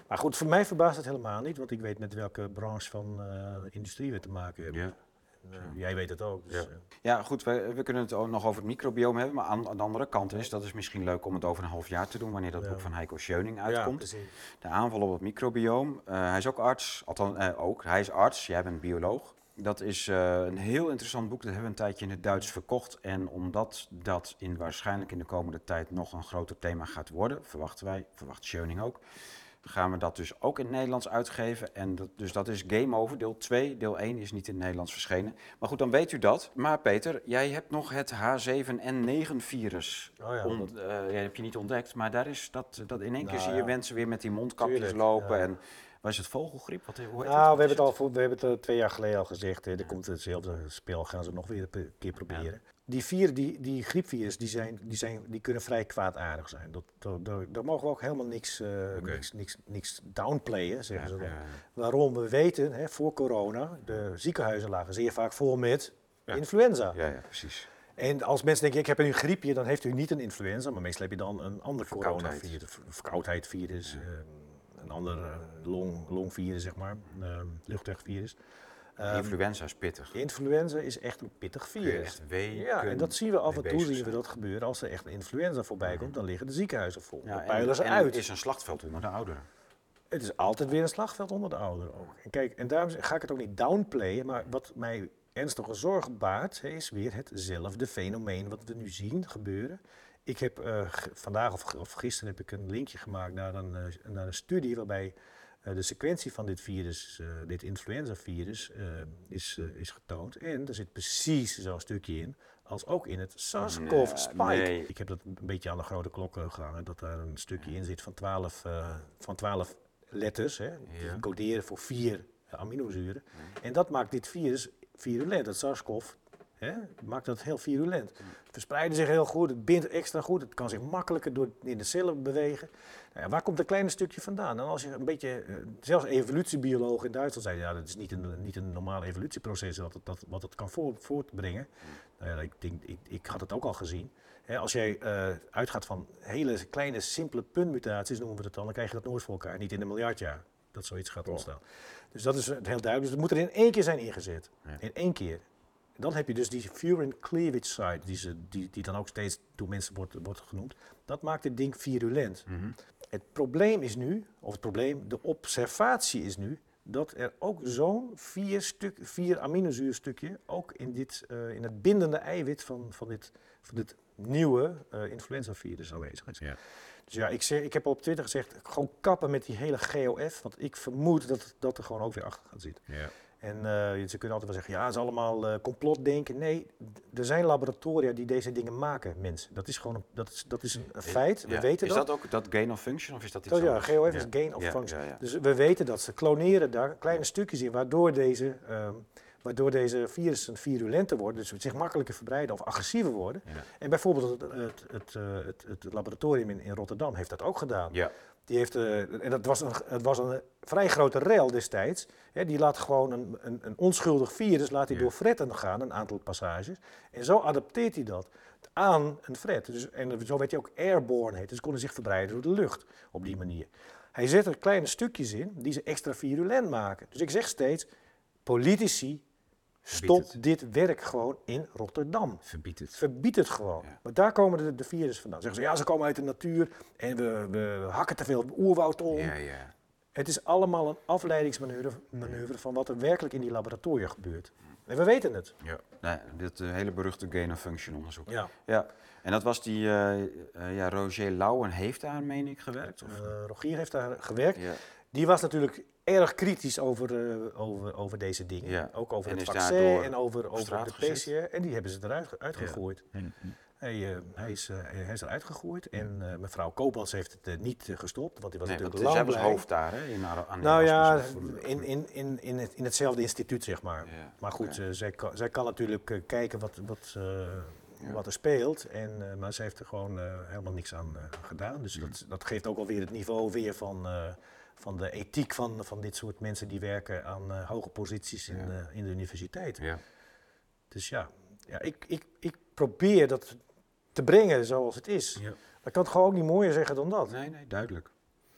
Maar goed, voor mij verbaast het helemaal niet, want ik weet met welke branche van de industrie we te maken hebben. Ja. Jij weet het ook. Dus, Ja, goed, we kunnen het ook nog over het microbioom hebben, maar aan de andere kant is, dat is misschien leuk om het over een half jaar te doen, wanneer dat boek van Heiko Schöning uitkomt. precies. De aanval op het microbioom. Hij is ook arts, althans hij is arts, jij bent bioloog. Dat is een heel interessant boek, dat hebben we een tijdje in het Duits verkocht. En omdat dat waarschijnlijk in de komende tijd nog een groter thema gaat worden, verwacht Schöning ook, gaan we dat dus ook in het Nederlands uitgeven. En dus dat is Game Over, deel 2. Deel 1 is niet in het Nederlands verschenen. Maar goed, dan weet u dat. Maar Peter, jij hebt nog het H7N9-virus. Heb je niet ontdekt, maar daar is dat in één keer zie je mensen weer met die mondkapjes lopen. Ja. En wat is het, vogelgriep? Hoe heet het? We hebben het 2 jaar geleden al gezegd. Er komt hetzelfde spel, gaan ze nog weer een keer proberen. Ja. Die griepvirus, die kunnen vrij kwaadaardig zijn. Daar mogen we ook helemaal niks downplayen, zeggen ze dan. Waarom? We weten, voor corona, de ziekenhuizen lagen zeer vaak vol met influenza. Ja, precies. En als mensen denken, ik heb een griepje, dan heeft u niet een influenza, maar meestal heb je dan een ander coronavirus, verkoudheidvirus, een ander longvirus, zeg maar, luchtwegvirus. Influenza is pittig. Influenza is echt een pittig virus. Echt weken. Ja, en dat zien we af en toe zien we dat gebeuren. Als er echt een influenza voorbij komt, dan liggen de ziekenhuizen vol. Dan puilen ze uit. Het is een slachtveld onder de ouderen. Het is altijd weer een slagveld onder de ouderen ook. En kijk, en daarom ga ik het ook niet downplayen, maar wat mij ernstige zorgen baart, is weer hetzelfde fenomeen wat we nu zien gebeuren. Ik heb vandaag of gisteren heb ik een linkje gemaakt naar een studie waarbij de sequentie van dit virus, dit influenzavirus, is getoond. En er zit precies zo'n stukje in als ook in het SARS-CoV-spike. Nee. Ik heb dat een beetje aan de grote klok gehangen, dat daar een stukje in zit van 12 letters, die coderen voor 4 aminozuren. En dat maakt dit virus virulent, dat SARS-CoV. Maakt dat heel virulent. Het verspreidt zich heel goed, het bindt extra goed, het kan zich makkelijker door in de cellen bewegen. Nou ja, waar komt dat kleine stukje vandaan? En als je een beetje, zelfs evolutiebiologen in Duitsland zeiden, dat is niet een normaal evolutieproces wat het kan voortbrengen. Nou ja, ik had het ook al gezien. Als jij uitgaat van hele kleine, simpele puntmutaties, noemen we het dan krijg je dat nooit voor elkaar. Niet in een miljard jaar dat zoiets gaat ontstaan. Dus dat is heel duidelijk. Dus het moet er in één keer zijn ingezet. Ja. In één keer. Dan heb je dus die furin cleavage site, die dan ook steeds door mensen wordt genoemd. Dat maakt dit ding virulent. Mm-hmm. Het probleem is nu, de observatie is nu, dat er ook zo'n 4 aminozuurstukje ook in het bindende eiwit van dit nieuwe influenzavirus aanwezig is. Ja. Dus ja, ik heb op Twitter gezegd, gewoon kappen met die hele GOF, want ik vermoed dat er gewoon ook weer achter gaat zitten. Ja. En ze kunnen altijd wel zeggen, het is allemaal complotdenken. Nee, er zijn laboratoria die deze dingen maken, mensen. Dat is gewoon dat is een feit, we weten dat. Is dat ook dat gain of function of is dat iets anders? Ja, GOF is gain of function. Ja. Dus we weten dat ze kloneren daar kleine stukjes in, waardoor deze virussen virulenter worden, dus zich makkelijker verbreiden of agressiever worden. Ja. En bijvoorbeeld het laboratorium in Rotterdam heeft dat ook gedaan. Ja. Die heeft, en het was een vrij grote rel destijds. Die laat gewoon een onschuldig virus door fretten gaan, een aantal passages. En zo adapteert hij dat aan een fret. Dus, en zo werd hij ook airborne heet. Dus ze konden zich verbreiden door de lucht op die manier. Hij zet er kleine stukjes in die ze extra virulent maken. Dus ik zeg steeds, politici, stop dit werk gewoon in Rotterdam. Verbied het gewoon. Ja. Maar daar komen de virussen vandaan. Zeggen ze, ze komen uit de natuur en we hakken te veel oerwoud om. Ja. Het is allemaal een afleidingsmanoeuvre van wat er werkelijk in die laboratoria gebeurt. En we weten het. Ja. Nee, dit hele beruchte gain-of-function onderzoek. Ja. En dat was die Roger Lauwen heeft daar, meen ik, gewerkt? Rogier heeft daar gewerkt. Ja. Die was natuurlijk erg kritisch over deze dingen. Ja. Ook over het vaccin en over de PCR. En die hebben ze eruit uitgegooid. Ja. Hij is eruit gegooid. En mevrouw Koopmans heeft het niet gestopt. Want die was natuurlijk lang blij. Zij was hoofd daar, hè? In hetzelfde instituut, zeg maar. Ja. Maar goed, zij kan natuurlijk kijken wat er speelt. Maar ze heeft er gewoon helemaal niks aan gedaan. Dus dat geeft ook alweer het niveau weer van de ethiek van dit soort mensen die werken aan hoge posities in de universiteit. Ja. Dus ik probeer dat te brengen zoals het is. Ja. Ik kan het gewoon ook niet mooier zeggen dan dat. Nee, duidelijk.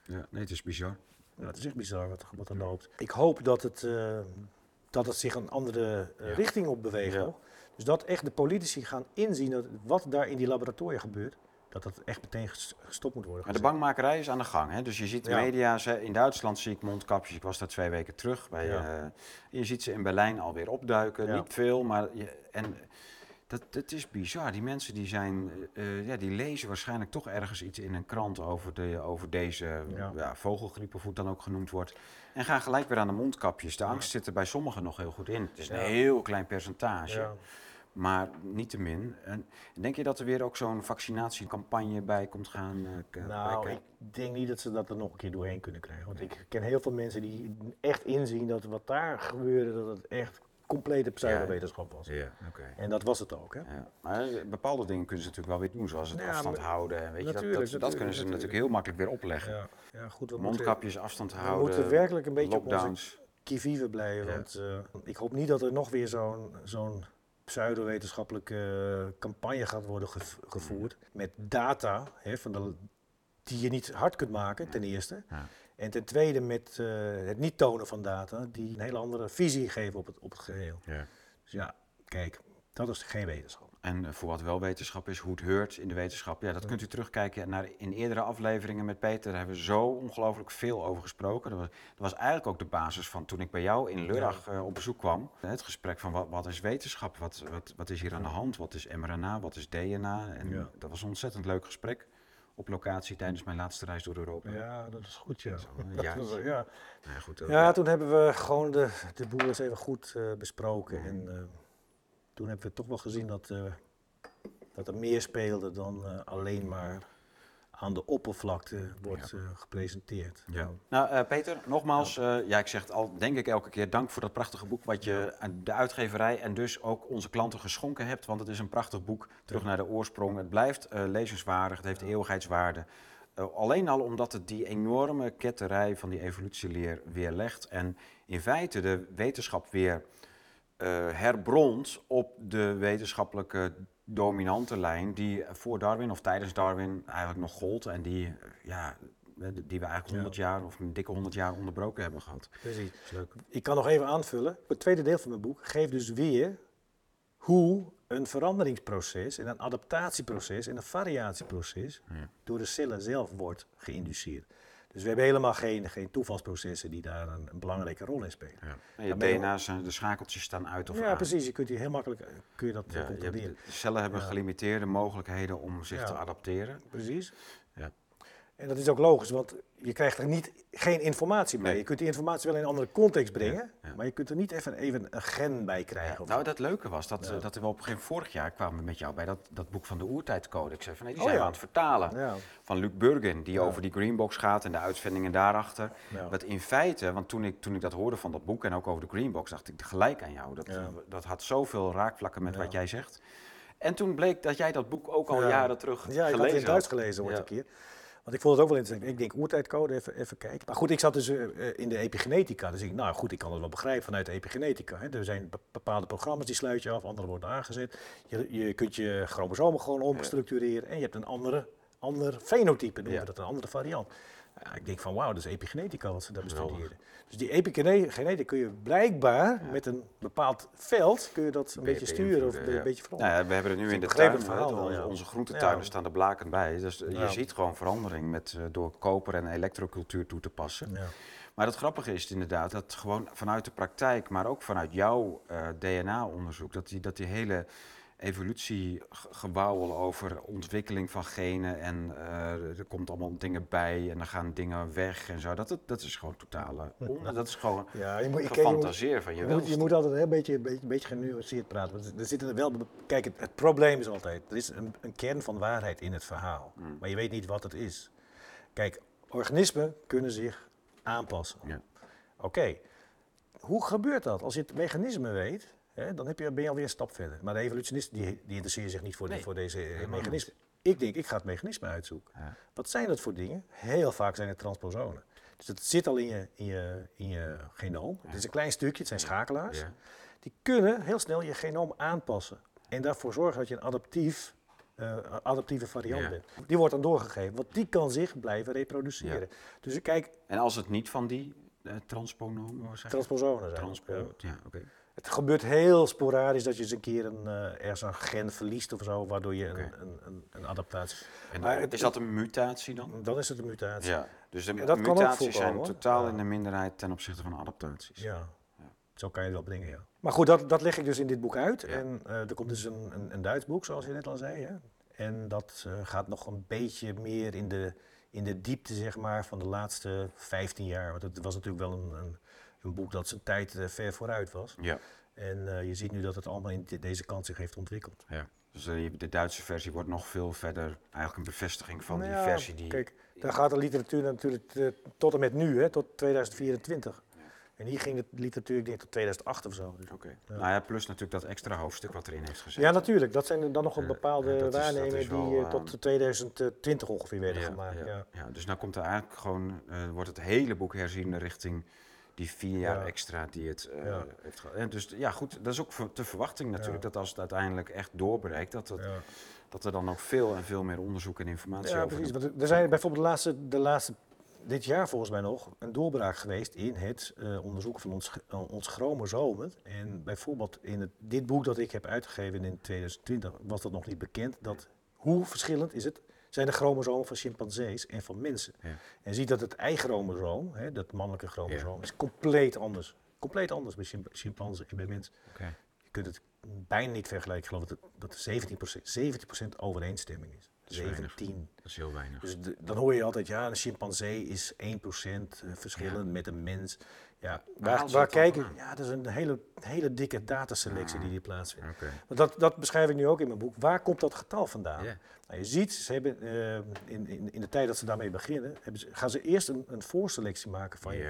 Ja, nee, het is bizar. Ja, het is echt bizar wat er loopt. Ik hoop dat het zich een andere richting op beweegt. Ja. Nog. Dus dat echt de politici gaan inzien dat wat daar in die laboratoria gebeurt, dat dat echt meteen gestopt moet worden. Maar de bangmakerij is aan de gang. Hè? Dus je ziet de media, in Duitsland zie ik mondkapjes. Ik was daar 2 weken terug. Je ziet ze in Berlijn alweer opduiken. Ja. Niet veel, maar... Dat is bizar. Die mensen die lezen waarschijnlijk toch ergens iets in een krant over deze vogelgriep, of hoe het dan ook genoemd wordt. En gaan gelijk weer aan de mondkapjes. De angst zit er bij sommigen nog heel goed in. Het is een heel klein percentage. Ja. Maar niettemin. Denk je dat er weer ook zo'n vaccinatiecampagne bij komt gaan? Ik denk niet dat ze dat er nog een keer doorheen kunnen krijgen. Want ik ken heel veel mensen die echt inzien dat wat daar gebeurde, dat het echt complete pseudowetenschap was. Ja, okay. En dat was het ook. Hè? Ja. Maar bepaalde dingen kunnen ze natuurlijk wel weer doen, zoals het afstand houden. Weet je, dat kunnen ze natuurlijk heel makkelijk weer opleggen. Ja, goed, mondkapjes, afstand houden. We moeten werkelijk een beetje lockdowns. op onze qui-vive blijven. Want ik hoop niet dat er nog weer zo'n pseudo-wetenschappelijke campagne gaat worden gevoerd. Met data die je niet hard kunt maken, ten eerste. Ja. En ten tweede met het niet tonen van data, die een hele andere visie geven op het geheel. Ja. Dus kijk, dat is geen wetenschap. En voor wat wel wetenschap is, hoe het heurt in de wetenschap. Ja, dat kunt u terugkijken in eerdere afleveringen met Peter. Daar hebben we zo ongelooflijk veel over gesproken. Dat was eigenlijk ook de basis van toen ik bij jou in Lörrach op bezoek kwam. Het gesprek van wat is wetenschap? Wat is hier aan de hand? Wat is mRNA? Wat is DNA? En dat was een ontzettend leuk gesprek. Op locatie tijdens mijn laatste reis door Europa. Ja, dat is goed, ja. Toen hebben we gewoon de boel eens even goed besproken. En toen hebben we toch wel gezien dat er meer speelde dan alleen maar aan de oppervlakte wordt gepresenteerd. Ja. Nou, Peter, nogmaals, ik zeg het al, denk ik elke keer, dank voor dat prachtige boek wat je aan de uitgeverij en dus ook onze klanten geschonken hebt. Want het is een prachtig boek, terug naar de oorsprong. Het blijft lezenswaardig, het heeft eeuwigheidswaarde. Alleen al omdat het die enorme ketterij van die evolutieleer weerlegt en in feite de wetenschap weer herbront op de wetenschappelijke dominante lijn die voor Darwin of tijdens Darwin eigenlijk nog gold en die we eigenlijk 100 jaar of een dikke 100 jaar onderbroken hebben gehad. Precies. Leuk. Ik kan nog even aanvullen. Het tweede deel van mijn boek geeft dus weer hoe een veranderingsproces en een adaptatieproces en een variatieproces door de cellen zelf wordt geïnduceerd. Dus we hebben helemaal geen toevalsprocessen die daar een belangrijke rol in spelen. Ja. Je DNA's, de schakeltjes staan uit of aan. Precies. Je kunt hier heel makkelijk dat controleren. De cellen hebben gelimiteerde mogelijkheden om zich te adapteren. Precies. Ja. En dat is ook logisch, want je krijgt er geen informatie mee. Nee. Je kunt die informatie wel in een andere context brengen, maar je kunt er niet even een gen bij krijgen. Nou, dat leuke was dat we op een gegeven moment vorig jaar kwamen met jou bij dat boek van de Oertijdcodex. Die zijn we aan het vertalen. Ja. Van Luc Burgen, die over die Greenbox gaat en de uitvindingen daarachter. Ja. Wat in feite, want toen ik dat hoorde van dat boek en ook over de Greenbox, dacht ik gelijk aan jou. Dat had zoveel raakvlakken met wat jij zegt. En toen bleek dat jij dat boek ook al jaren terug gelezen had. Ja, ik had het in Duits gelezen ooit een keer. Want ik vond het ook wel interessant. Ik denk oertijdcode, even kijken. Maar goed, ik zat dus in de epigenetica. Dus ik kan het wel begrijpen vanuit de epigenetica. Hè. Er zijn bepaalde programma's die sluit je af, andere worden aangezet. Je kunt je chromosomen gewoon omstructureren en je hebt een ander fenotype, noemen we dat, een andere variant. Ik denk van wauw, dat is epigenetica wat ze daar bestuderen. Dus die epigenetica kun je blijkbaar met een bepaald veld kun je dat een beetje sturen of een beetje veranderen. We hebben er nu in de tuin, onze groentetuinen staan er blakend bij. Dus je ziet gewoon verandering door koper en elektrocultuur toe te passen. Ja. Maar het grappige is inderdaad dat gewoon vanuit de praktijk, maar ook vanuit jouw DNA-onderzoek, dat die hele evolutiegewauwel over ontwikkeling van genen en er komt allemaal dingen bij en dan gaan dingen weg en zo. Dat is gewoon totale dat is gewoon gefantaseer van je welste. Je moet altijd een beetje genuanceerd praten. Want er zitten wel, kijk, het probleem is altijd, er is een kern van waarheid in het verhaal, maar je weet niet wat het is. Kijk, organismen kunnen zich aanpassen. Ja. Oké. Hoe gebeurt dat? Als je het mechanisme weet, dan ben je alweer een stap verder. Maar de evolutionisten die interesseren zich niet voor deze mechanismen. Ik denk, ik ga het mechanisme uitzoeken. Ja. Wat zijn dat voor dingen? Heel vaak zijn het transposonen. Dus dat zit al in je genoom. Het is een klein stukje, het zijn schakelaars. Ja. Die kunnen heel snel je genoom aanpassen. En daarvoor zorgen dat je een adaptief adaptieve variant Ja. bent. Die wordt dan doorgegeven, want die kan zich blijven reproduceren. Ja. Dus kijk, En als het niet van die transponomen was? transposonen zijn. Ja. Ja, oké. Het gebeurt heel sporadisch dat je eens een keer ergens een gen verliest of zo, waardoor je Oké. een adaptatie... En Maar is dat een mutatie dan? Dan is het een mutatie. Ja, dus de Ja, dat kan ook mutaties zijn voorkomen, hoor. totaal Ja. in de minderheid ten opzichte van adaptaties. Ja, zo kan je het wel brengen, ja. Maar goed, dat leg ik dus in dit boek uit. Ja. En er komt dus een Duits boek, zoals je net al zei. Hè? En dat gaat nog een beetje meer in de diepte, zeg maar, van de laatste 15 jaar. Want het was natuurlijk wel een boek dat zijn tijd ver vooruit was. Ja. En je ziet nu dat het allemaal in deze kant zich heeft ontwikkeld. Ja. Dus de Duitse versie wordt nog veel verder eigenlijk een bevestiging van Nou die ja, versie die... Kijk, daar gaat de literatuur natuurlijk tot en met nu, hè, tot 2024. En hier ging de literatuur, ik denk, tot 2008 of zo. Dus, Oké. Ja. Nou ja, plus natuurlijk dat extra hoofdstuk wat erin heeft gezet. ja, natuurlijk. Dat zijn dan nog een bepaalde dat is waarnemingen wel, die tot 2020 ongeveer werden Ja, gemaakt. ja, Ja. ja. Dus nou komt er eigenlijk gewoon, wordt het hele boek herzien richting die 4 jaar Ja. extra die het Ja. heeft gehad. En dus ja, goed, dat is ook de verwachting natuurlijk, dat als het uiteindelijk echt doorbreekt, dat er dan nog veel en veel meer onderzoek en informatie Ja, over precies. Want er zijn bijvoorbeeld de laatste, dit jaar volgens mij nog, een doorbraak geweest in het onderzoeken van ons chromosomen. En bijvoorbeeld in dit boek dat ik heb uitgegeven in 2020 was dat nog niet bekend. Hoe verschillend zijn de chromosomen van chimpansees en van mensen. Ja. En je ziet dat het ei-chromosoom, dat mannelijke chromosoom, is compleet anders. Compleet anders bij chimpansen en bij mensen. Oké. Je kunt het bijna niet vergelijken. Ik geloof dat er 17% overeenstemming is. Dat is weinig. 17. Dat is heel weinig. Dus dan hoor je altijd, ja, een chimpansee is 1% verschillend met een mens. Ja, haal ze waar het dan kijken? vandaan? Ja, dat is een hele dikke dataselectie die plaatsvindt. Oké. Want dat beschrijf ik nu ook in mijn boek. Waar komt dat getal vandaan? Ja. Nou, je ziet, ze hebben, in de tijd dat ze daarmee beginnen, gaan ze eerst een voorselectie maken van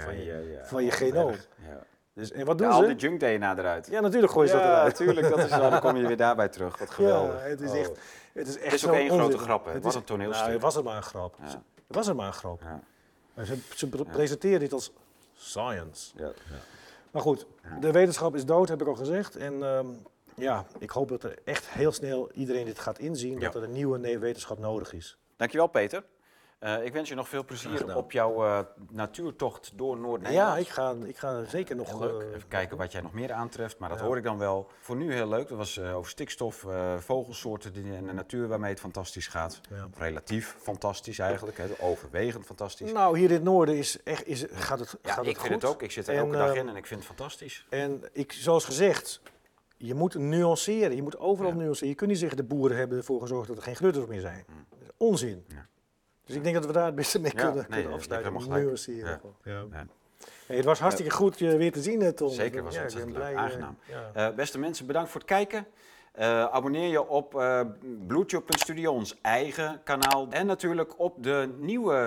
je genoom. Ja. Dus, en wat Ja, doen al ze? die junk DNA eruit. Ja, natuurlijk gooien ze dat eruit. Tuurlijk, dat is dan kom je weer daarbij terug. Wat geweldig. Ja, het is Oh. echt, het is echt Het is ook zo'n één grote onzin. grap, hè? Het Wat is- een toneelstuk. Nou, was het maar een grap. Ja. Het was het maar een grap. Ja. Maar ze presenteren dit als science. Ja. Maar goed, de wetenschap is dood, heb ik al gezegd. En ja, ik hoop dat er echt heel snel iedereen dit gaat inzien, Ja. dat er een nieuwe wetenschap nodig is. Dankjewel, Peter. Ik wens je nog veel Graag plezier gedaan. op jouw natuurtocht door Noord-Nederland. Ja, ik ga zeker nog... Heel leuk. Even kijken wat jij nog meer aantreft, maar dat Ja. hoor ik dan wel. Voor nu heel leuk. Dat was over stikstof, vogelsoorten en de natuur waarmee het fantastisch gaat. Ja. Relatief fantastisch eigenlijk, hè. Overwegend fantastisch. Nou, hier in het noorden gaat het Ja, gaat ik het vind goed. het ook. Ik zit er En, elke dag in en ik vind het fantastisch. En zoals gezegd, je moet nuanceren. Je moet overal nuanceren. Je kunt niet zeggen, de boeren hebben ervoor gezorgd dat er geen grutters meer zijn. Dat is onzin. Ja. Dus ik denk dat we daar het beste mee Ja, kunnen nee, je hebt afsluiten. helemaal gelijk. Nuanceren. Ja. gewoon. Ja. Hey, het was hartstikke goed je weer te zien, Tom. Zeker, was Ja, ik ontzettend ben leuk. blij, Aangenaam. ja. Beste mensen, bedankt voor het kijken. Abonneer je op Bluetooth.studio, ons eigen kanaal. En natuurlijk op het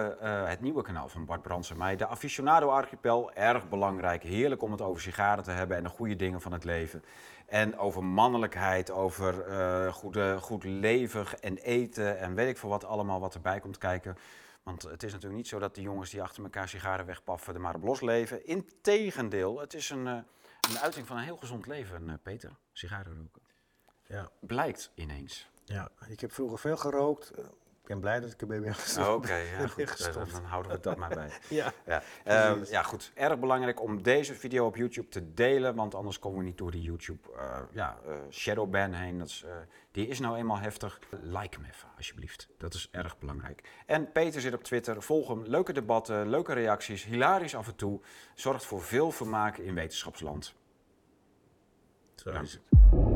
nieuwe kanaal van Bart Brands en mij, de Aficionado Archipel. Erg belangrijk, heerlijk om het over sigaren te hebben en de goede dingen van het leven. En over mannelijkheid, over goed leven en eten en weet ik veel wat allemaal wat erbij komt kijken. Want het is natuurlijk niet zo dat die jongens die achter elkaar sigaren wegpaffen er maar op los leven. Integendeel, het is een uiting van een heel gezond leven, Peter. Sigaren roken. Ja. Blijkt ineens. Ja, ik heb vroeger veel gerookt. Ik ben blij dat ik ermee ben gestopt. Oké, ja, Ben goed. gestopt. Dan houden we dat maar bij. Ja. Ja. Precies. Ja, goed. Erg belangrijk om deze video op YouTube te delen, want anders komen we niet door die YouTube shadowban heen. Die is nou eenmaal heftig. Like hem even, alsjeblieft. Dat is erg belangrijk. En Peter zit op Twitter. Volg hem. Leuke debatten, leuke reacties, hilarisch af en toe. Zorgt voor veel vermaak in wetenschapsland. Zo Ja. is het.